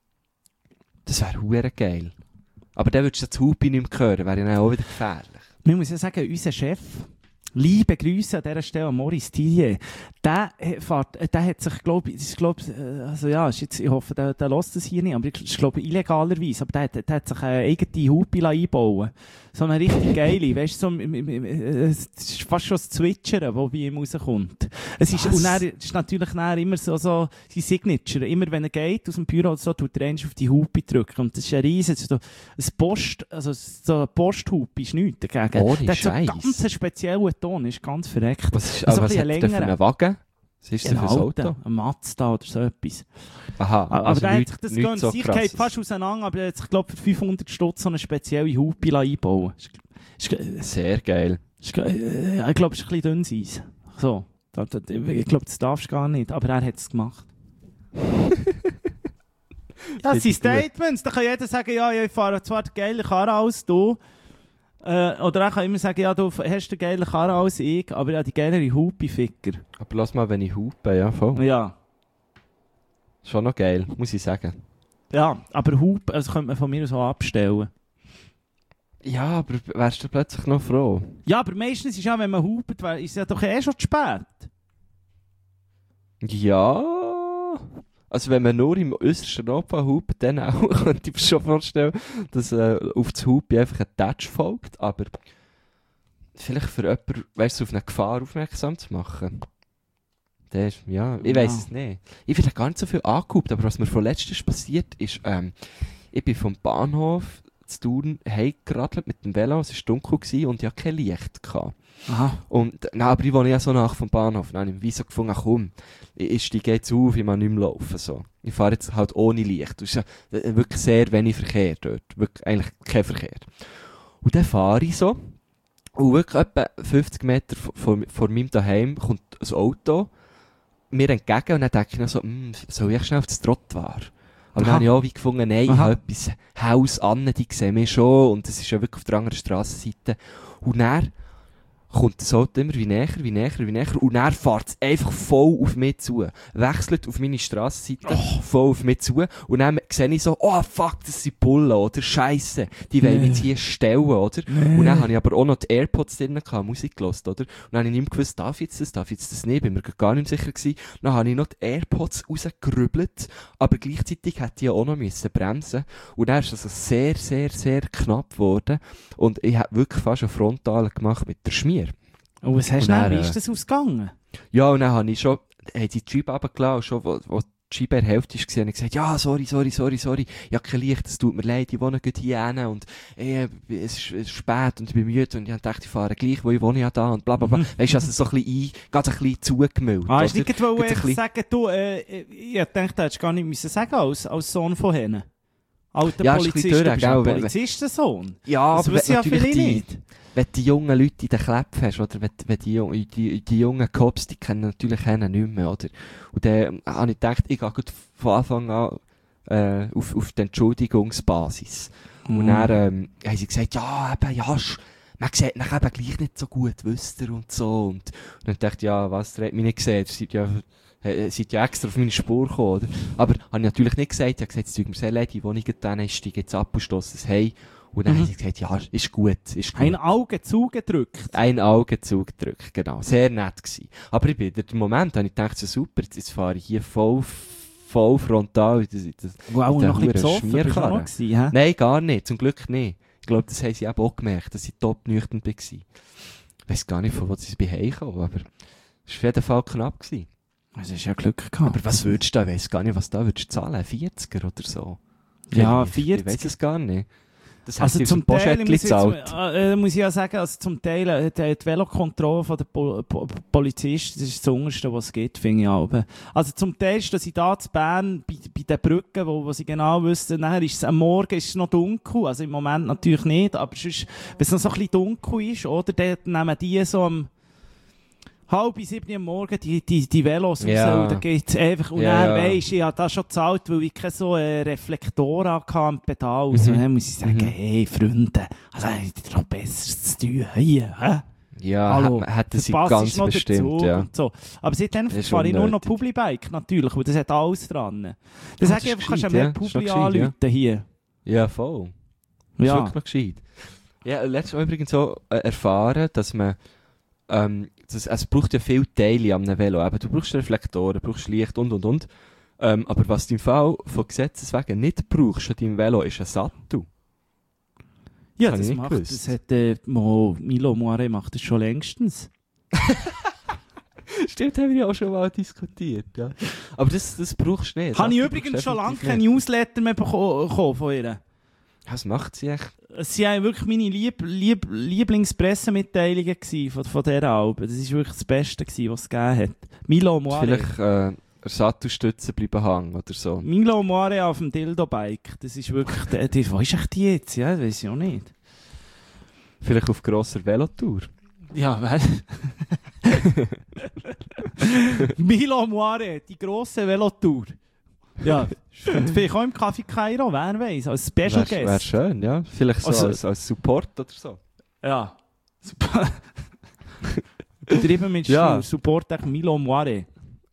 Das wäre hure geil. Aber dann würdest du das Hupen nicht mehr hören, wäre ja dann auch wieder gefährlich. Man muss ja sagen, unser Chef, liebe Grüße an dieser Stelle an Maurice Thierry, der, äh, fährt, äh, der hat sich, glaube ich, das ist, glaub, äh, also ja, ist jetzt, ich hoffe, der, der lässt das hier nicht, aber ich glaube illegalerweise, aber der, hat- der hat sich eine eigene Hupe einbauen. So eine richtig geile, weißt du, so, m- m- m- äh, es ist fast schon das Zwitschern, das bei ihm rauskommt. Es ist, Was? und er ist natürlich dann immer so, so sein Signature. Immer wenn er geht aus dem Büro, so, tut er eigentlich auf die Hupe drücken. Und das ist ein riesen, so, ein Post, also so eine Posthupe ist nichts dagegen. Ohne Der hat so einen Scheiß. ganz speziellen Ton, ist ganz verreckt. Was, ist, Also aber was ein hat bisschen der für länger. einen Wagen? Was ist das Ein für ein Auto, Auto? ein Mazda oder so etwas. Aha, Aber also der hat nichts- sich das nichts gönnt. so sich krasses. geht fast auseinander, aber er hat sich, glaube ich, für fünfhundert Stutz so eine spezielle Hupe einbauen. Ist, ist, ist, Sehr geil. ist, äh, ich glaube, es ist ein bisschen dünn Eis. So. Da- da- Ich glaube, das darfst du gar nicht, aber er hat es gemacht. Ja, das sind Statements. Da kann jeder sagen, ja, ich fahre zwar die geile Karre als du. Äh, oder er kann immer sagen, ja, du hast eine geile Karre als ich, aber ja, die geilere Hupe, Ficker. Aber lass mal, wenn ich hupe, ja, voll. Ja. Schon noch geil, muss ich sagen. Ja, aber Hupe, also könnte man von mir so abstellen. Ja, aber wärst du plötzlich noch froh? Ja, aber meistens ist ja, wenn man hupet, wär- ist es ja doch eh schon zu spät. Ja. Also wenn man nur im äußersten Notfall hupt, dann auch, könnte ich mir schon vorstellen, dass äh, auf das Hupen einfach ein Touch folgt, aber vielleicht für jemanden, weißt du, auf eine Gefahr aufmerksam zu machen. Das ist, ja, ich weiss Ja. es nicht. Ich werde gar nicht so viel angehupt, aber was mir vorletztes passiert ist, ähm, ich bin vom Bahnhof zu Thun heimgeradelt mit dem Velo, es war dunkel gewesen und ich hatte kein Licht gehabt. Aha. Und, na, aber ich wohne ja so nach vom Bahnhof. Dann habe ich wie so gefunden, ach komm, ich, ich steige jetzt auf, ich muss nicht mehr laufen. So. Ich fahre jetzt halt ohne Licht. Es ist ja äh, wirklich sehr wenig Verkehr dort. Wirklich, eigentlich kein Verkehr. Und dann fahre ich so. Und wirklich etwa fünfzig Meter vor, vor, vor meinem Daheim kommt ein Auto mir entgegen. Und dann denke ich noch so, hm, soll ich schnell auf das Trottoir? Aber dann Aha. habe ich auch wie gefunden, nein, ich Aha. habe etwas Haus an, die sehen mich schon. Und es ist ja wirklich auf der anderen Strassenseite. Und dann kommt das Auto immer wie näher, wie näher, wie näher und dann fährt es einfach voll auf mich zu. Wechselt auf meine Strassenseite, voll auf mich zu und dann sehe ich so, oh fuck, das sind Bullen, oder? Scheisse, die wollen mich jetzt hier stellen, oder? Und dann habe ich aber auch noch die AirPods drin gehabt, Musik gehört, oder? Und dann habe ich nicht mehr gewusst, darf ich jetzt das, darf ich jetzt das nicht, bin mir gar nicht sicher gewesen. Dann habe ich noch die AirPods rausgerübelt, aber gleichzeitig hätte ich ja auch noch müssen bremsen und dann ist es also sehr, sehr, sehr knapp geworden und ich habe wirklich fast eine Frontale gemacht mit der Schmier. Und was hast Und du denn? dann, Wie äh, ist das ausgegangen? Ja, und dann habe ich schon, haben sie die Scheibe runtergelassen und schon, wo, wo die Scheibe in der Hälfte war, habe ich gesagt, ja, sorry, sorry, sorry, sorry, ich habe kein Licht, es tut mir leid, ich wohne gerade hier hin und äh, es, ist, es ist spät und ich bin müde und ich dachte, ich fahre gleich, wo ich wohne ja da und bla bla bla. Weißt du, also so ein bisschen ein, ganz ein bisschen zugemüllt. Ah, hast du oder? nicht gerade Gerade ein bisschen- sagen, du, äh, ich dachte, du hättest gar nicht müssen sagen als, als Sohn von ihnen. Alter Ja, ist ein Polizist, bisschen du bist durch, ein gell, wenn- Polizistensohn. Ja, Das aber wissen wenn, ja natürlich viele die, nicht. wenn du die jungen Leute in den Klepp hast, oder wenn, wenn die, Jung- die, die jungen Cops, die kennen natürlich keinen nicht mehr, oder? Und dann habe ich gedacht, ich gehe gut von Anfang an äh, auf, auf die Entschuldigungsbasis. Und Mhm. dann ähm, haben sie gesagt, ja, eben, ja, sch- man sieht nach eben gleich nicht so gut, wisst ihr, und so. Und, und dann dachte ich, ja, was, ihr habt mich nicht gesehen, ihr seid ja äh, seid ja extra auf meine Spur gekommen, oder? Aber habe ich natürlich nicht gesagt, ich habe gesagt, es tut mir sehr leid, die Wohnung dann ist, steige jetzt ab und stosse es heim. Und dann Mhm. haben sie gesagt, ja, ist gut, ist gut. Ein Auge zugedrückt. Ein Auge zugedrückt, genau. Sehr nett gewesen. Aber ich bin, der Moment, habe ich gedacht, so super, jetzt, jetzt fahre ich hier voll, voll frontal in das, in das, Wow, in den noch ein bisschen Huren besoffen bist du auch noch Schmierkarren. gewesen, hä? Nein, gar nicht, zum Glück nicht. Ich glaube, das haben sie eben auch gemerkt, dass ich top nüchtern war. Ich weiss gar nicht, von wo sie bei heimkommen, aber es war auf jeden Fall knapp gewesen. Das ist ja Glück gehabt. Aber was würdest du da, ich weiss gar nicht, was da würdest du zahlen, vierziger oder so? Ja, Ich- vierzig. Ich weiss es gar nicht. Das Also hat zum Teil muss, ich gezahlt. jetzt, äh, muss ich ja sagen, also zum Teil äh, die, die Velokontrolle von der Pol po Polizisten, das ist das Unterste, was es gibt, finde ich auch. Also zum Teil stehen sie da zu Bern bei, bei den Brücken, wo, wo sie genau wissen, nachher ist es am Morgen ist es noch dunkel, also im Moment natürlich nicht, aber sonst, wenn es noch so ein bisschen dunkel ist, oder, dann nehmen die so am halb bis sieben am Morgen die, die, die Velos Ja. raus und dann geht's einfach, und Ja, dann ja. weisst, ich habe das schon gezahlt, weil ich keine so äh, Reflektoren hatte am Pedal. Also, Mhm. dann muss ich sagen, Mhm. hey, Freunde, also habt ihr noch Besseres zu tun hier, hä? Ja, Hallo, hat- hätten sie Verpasst ganz ist noch der bestimmt, Zug ja. und so. Aber seitdem Das ist fahre ich nur noch unnötig. Publibike, natürlich, weil das hat alles dran. Dann Ah, sag das ich ist einfach, kannst du gescheit, mehr ja. Das ist Publi noch gescheit, ja. anrufen hier. Ja, voll. Das ist Ja. wirklich noch gescheit. Ja, letztes Mal übrigens so äh, erfahren, dass man, ähm, das, es braucht ja viele Teile an einem Velo. Eben, du brauchst Reflektoren, du brauchst Licht und und und. Ähm, aber was du im Fall von Gesetzes wegen nicht brauchst an deinem Velo, ist ein Sattel. Ja, Das hab das ich nicht macht, gewusst. das hat, äh, Mo, Milo Moire macht das schon längstens. Stimmt, haben wir ja auch schon mal diskutiert, ja. Aber das, das brauchst du nicht. Habe ich Sattel übrigens brauchst du schon lange definitiv keine nicht. Newsletter mehr beko- bekommen von ihr. Was macht sie echt? Es waren wirklich meine Lieb Lieb Lieblingspressemitteilungen gewesen von, von dieser Alben. Das war wirklich das Beste, gewesen, was es gegeben hat. Milo Moire. Vielleicht äh, Sattelstützen bleiben hängen oder so. Milo Moire auf dem Dildo-Bike. Das ist wirklich... Die, die, wo ist echt die jetzt? Ja, das weiß ich auch nicht. Vielleicht auf grosser Velotour. Ja, wer? Milo Moire, die grosse Velotour. Ja, vielleicht auch im Café Kairo, wer weiß, als Special Wäre wär Guest. schön, ja. Vielleicht so Also- als, als Support oder so. Ja. Super. Betrieben mit Ja. ja. Support echt Milo Moire.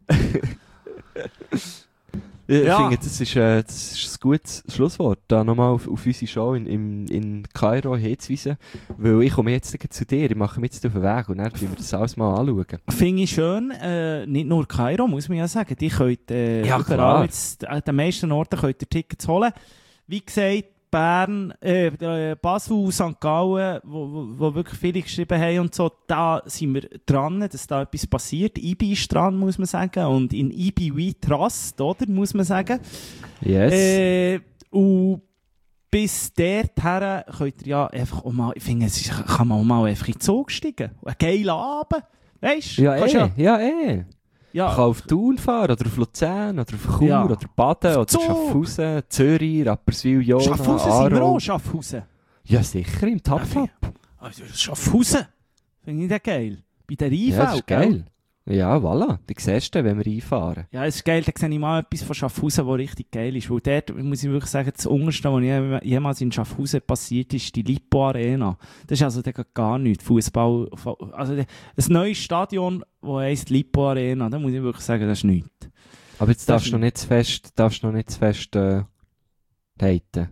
Ich Ja. finde, das ist, äh, das ist ein gutes Schlusswort, da nochmal auf, auf unsere Show in, in, in Kairo hinzuweisen. Weil ich komme jetzt gleich zu dir, ich mache mich jetzt auf den Weg und dann können wir das alles mal anschauen. Finde ich schön, äh, nicht nur Kairo, muss man ja sagen. Die könnt äh, Ja, überall klar. jetzt, an den meisten Orten könnt ihr Tickets holen. Wie gesagt, Bern, äh, äh, Basel, Sankt Gallen, wo, wo, wo wirklich viele geschrieben haben und so, da sind wir dran, dass da etwas passiert. I B I ist dran, muss man sagen. Und in I B I we trust, oder, muss man sagen. Yes. Äh, und bis dorthin könnt ihr ja einfach auch mal, ich finde, es ist- kann man auch mal einfach in den Zug steigen. Ein geiler Abend. Weißt du? ja, Kannst eh, ja, eh. ja, Ich kann auf Thun fahren, oder auf Luzern, oder auf Chur, Ja. oder Baden, oder Zug. Schaffhausen, Zürich, Rapperswil, Jona, Schaffhausen sind wir Aarau. auch, Schaffhausen. Ja, sicher, im Tapfab. Also, Schaffhausen. Finde ich das geil. Bei der I V, Ja, das ist gell? geil. Ja, voilà. Die siehst du, wenn wir einfahren. Ja, es ist geil, da sehe ich mal etwas von Schaffhausen, was richtig geil ist. Weil dort, muss ich wirklich sagen, das Unterste, was je- jemals in Schaffhausen passiert ist, die Lipo Arena. Das ist also da geht gar nichts. Fußball, also ein neues Stadion, das heisst Lipo Arena, da muss ich wirklich sagen, das ist nichts. Aber jetzt Das darfst ist- du noch nicht zu fest, darfst noch nicht zu fest äh, haten.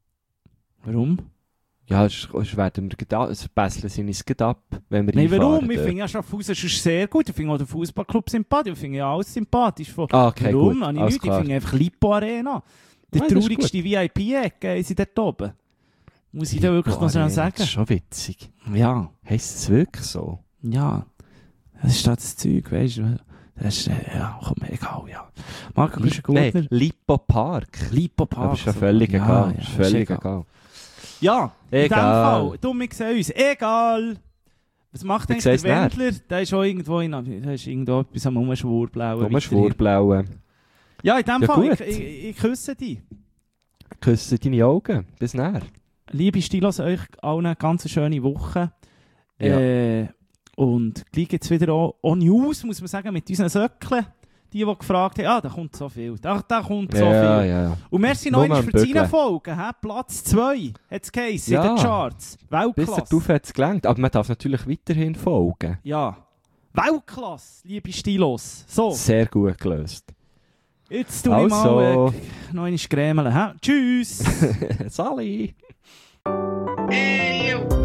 Warum? Ja, sonst werden wir gedacht, es besseln sie uns gerade ab, wenn wir Nein, einfahren warum? Ich dort. finde ja Schaffhausen ist sehr gut. Ich finde auch den Fußballclub sympathisch. Ich finde ja alles sympathisch. Von Ah, okay, warum? gut. Habe ich Alles nicht. Ich klar. finde einfach Lipo Arena. Die Nein, das ist traurigste V I P-Ecke ist sie dort oben. Muss ich da wirklich Lipo noch schnell Arena, sagen? Das ist schon witzig. Ja, Heisst es wirklich so? ja. Das ist das Zeug, weißt du. Das ist, äh, ja, komm, egal, ja. Marco Grüschen-Gurtner. Nein, Lipo Park. Lipo Park. Aber ist ja so. völlig Ja, egal. ja, ist ist völlig egal. egal. Ja, in dem Egal. Fall. Du, wir sehen uns. Egal. Was macht Wir eigentlich der sehen uns Wendler? Der ist auch irgendwo, in, der ist irgendwo etwas am Umschwurblauen. Nur Schwurblauen. Ja, in dem Ja, Fall, gut. ich, ich, ich küsse dich. Küsse deine Augen. Bis näher. Liebe Stilos, euch allen eine ganz schöne Woche. Ja. Äh, und gleich jetzt wieder auch, auch News, muss man sagen, mit unseren Söckeln. Die, die gefragt haben, ah, da kommt so viel. Da, da kommt so ja, viel. ja, ja. Und merci Nur noch am für die Bügeln. Folgen. He? Platz zwei hat es geheißen Ja. in den Charts. Bis Weltklasse. dahin hat es gelangt. Aber man darf natürlich weiterhin folgen. Ja. Weltklasse, liebe Stilos. So, Sehr gut gelöst. jetzt tue ich Also. mal äh, noch einmal grämeln. hä? Tschüss! Sali! Hey, yo.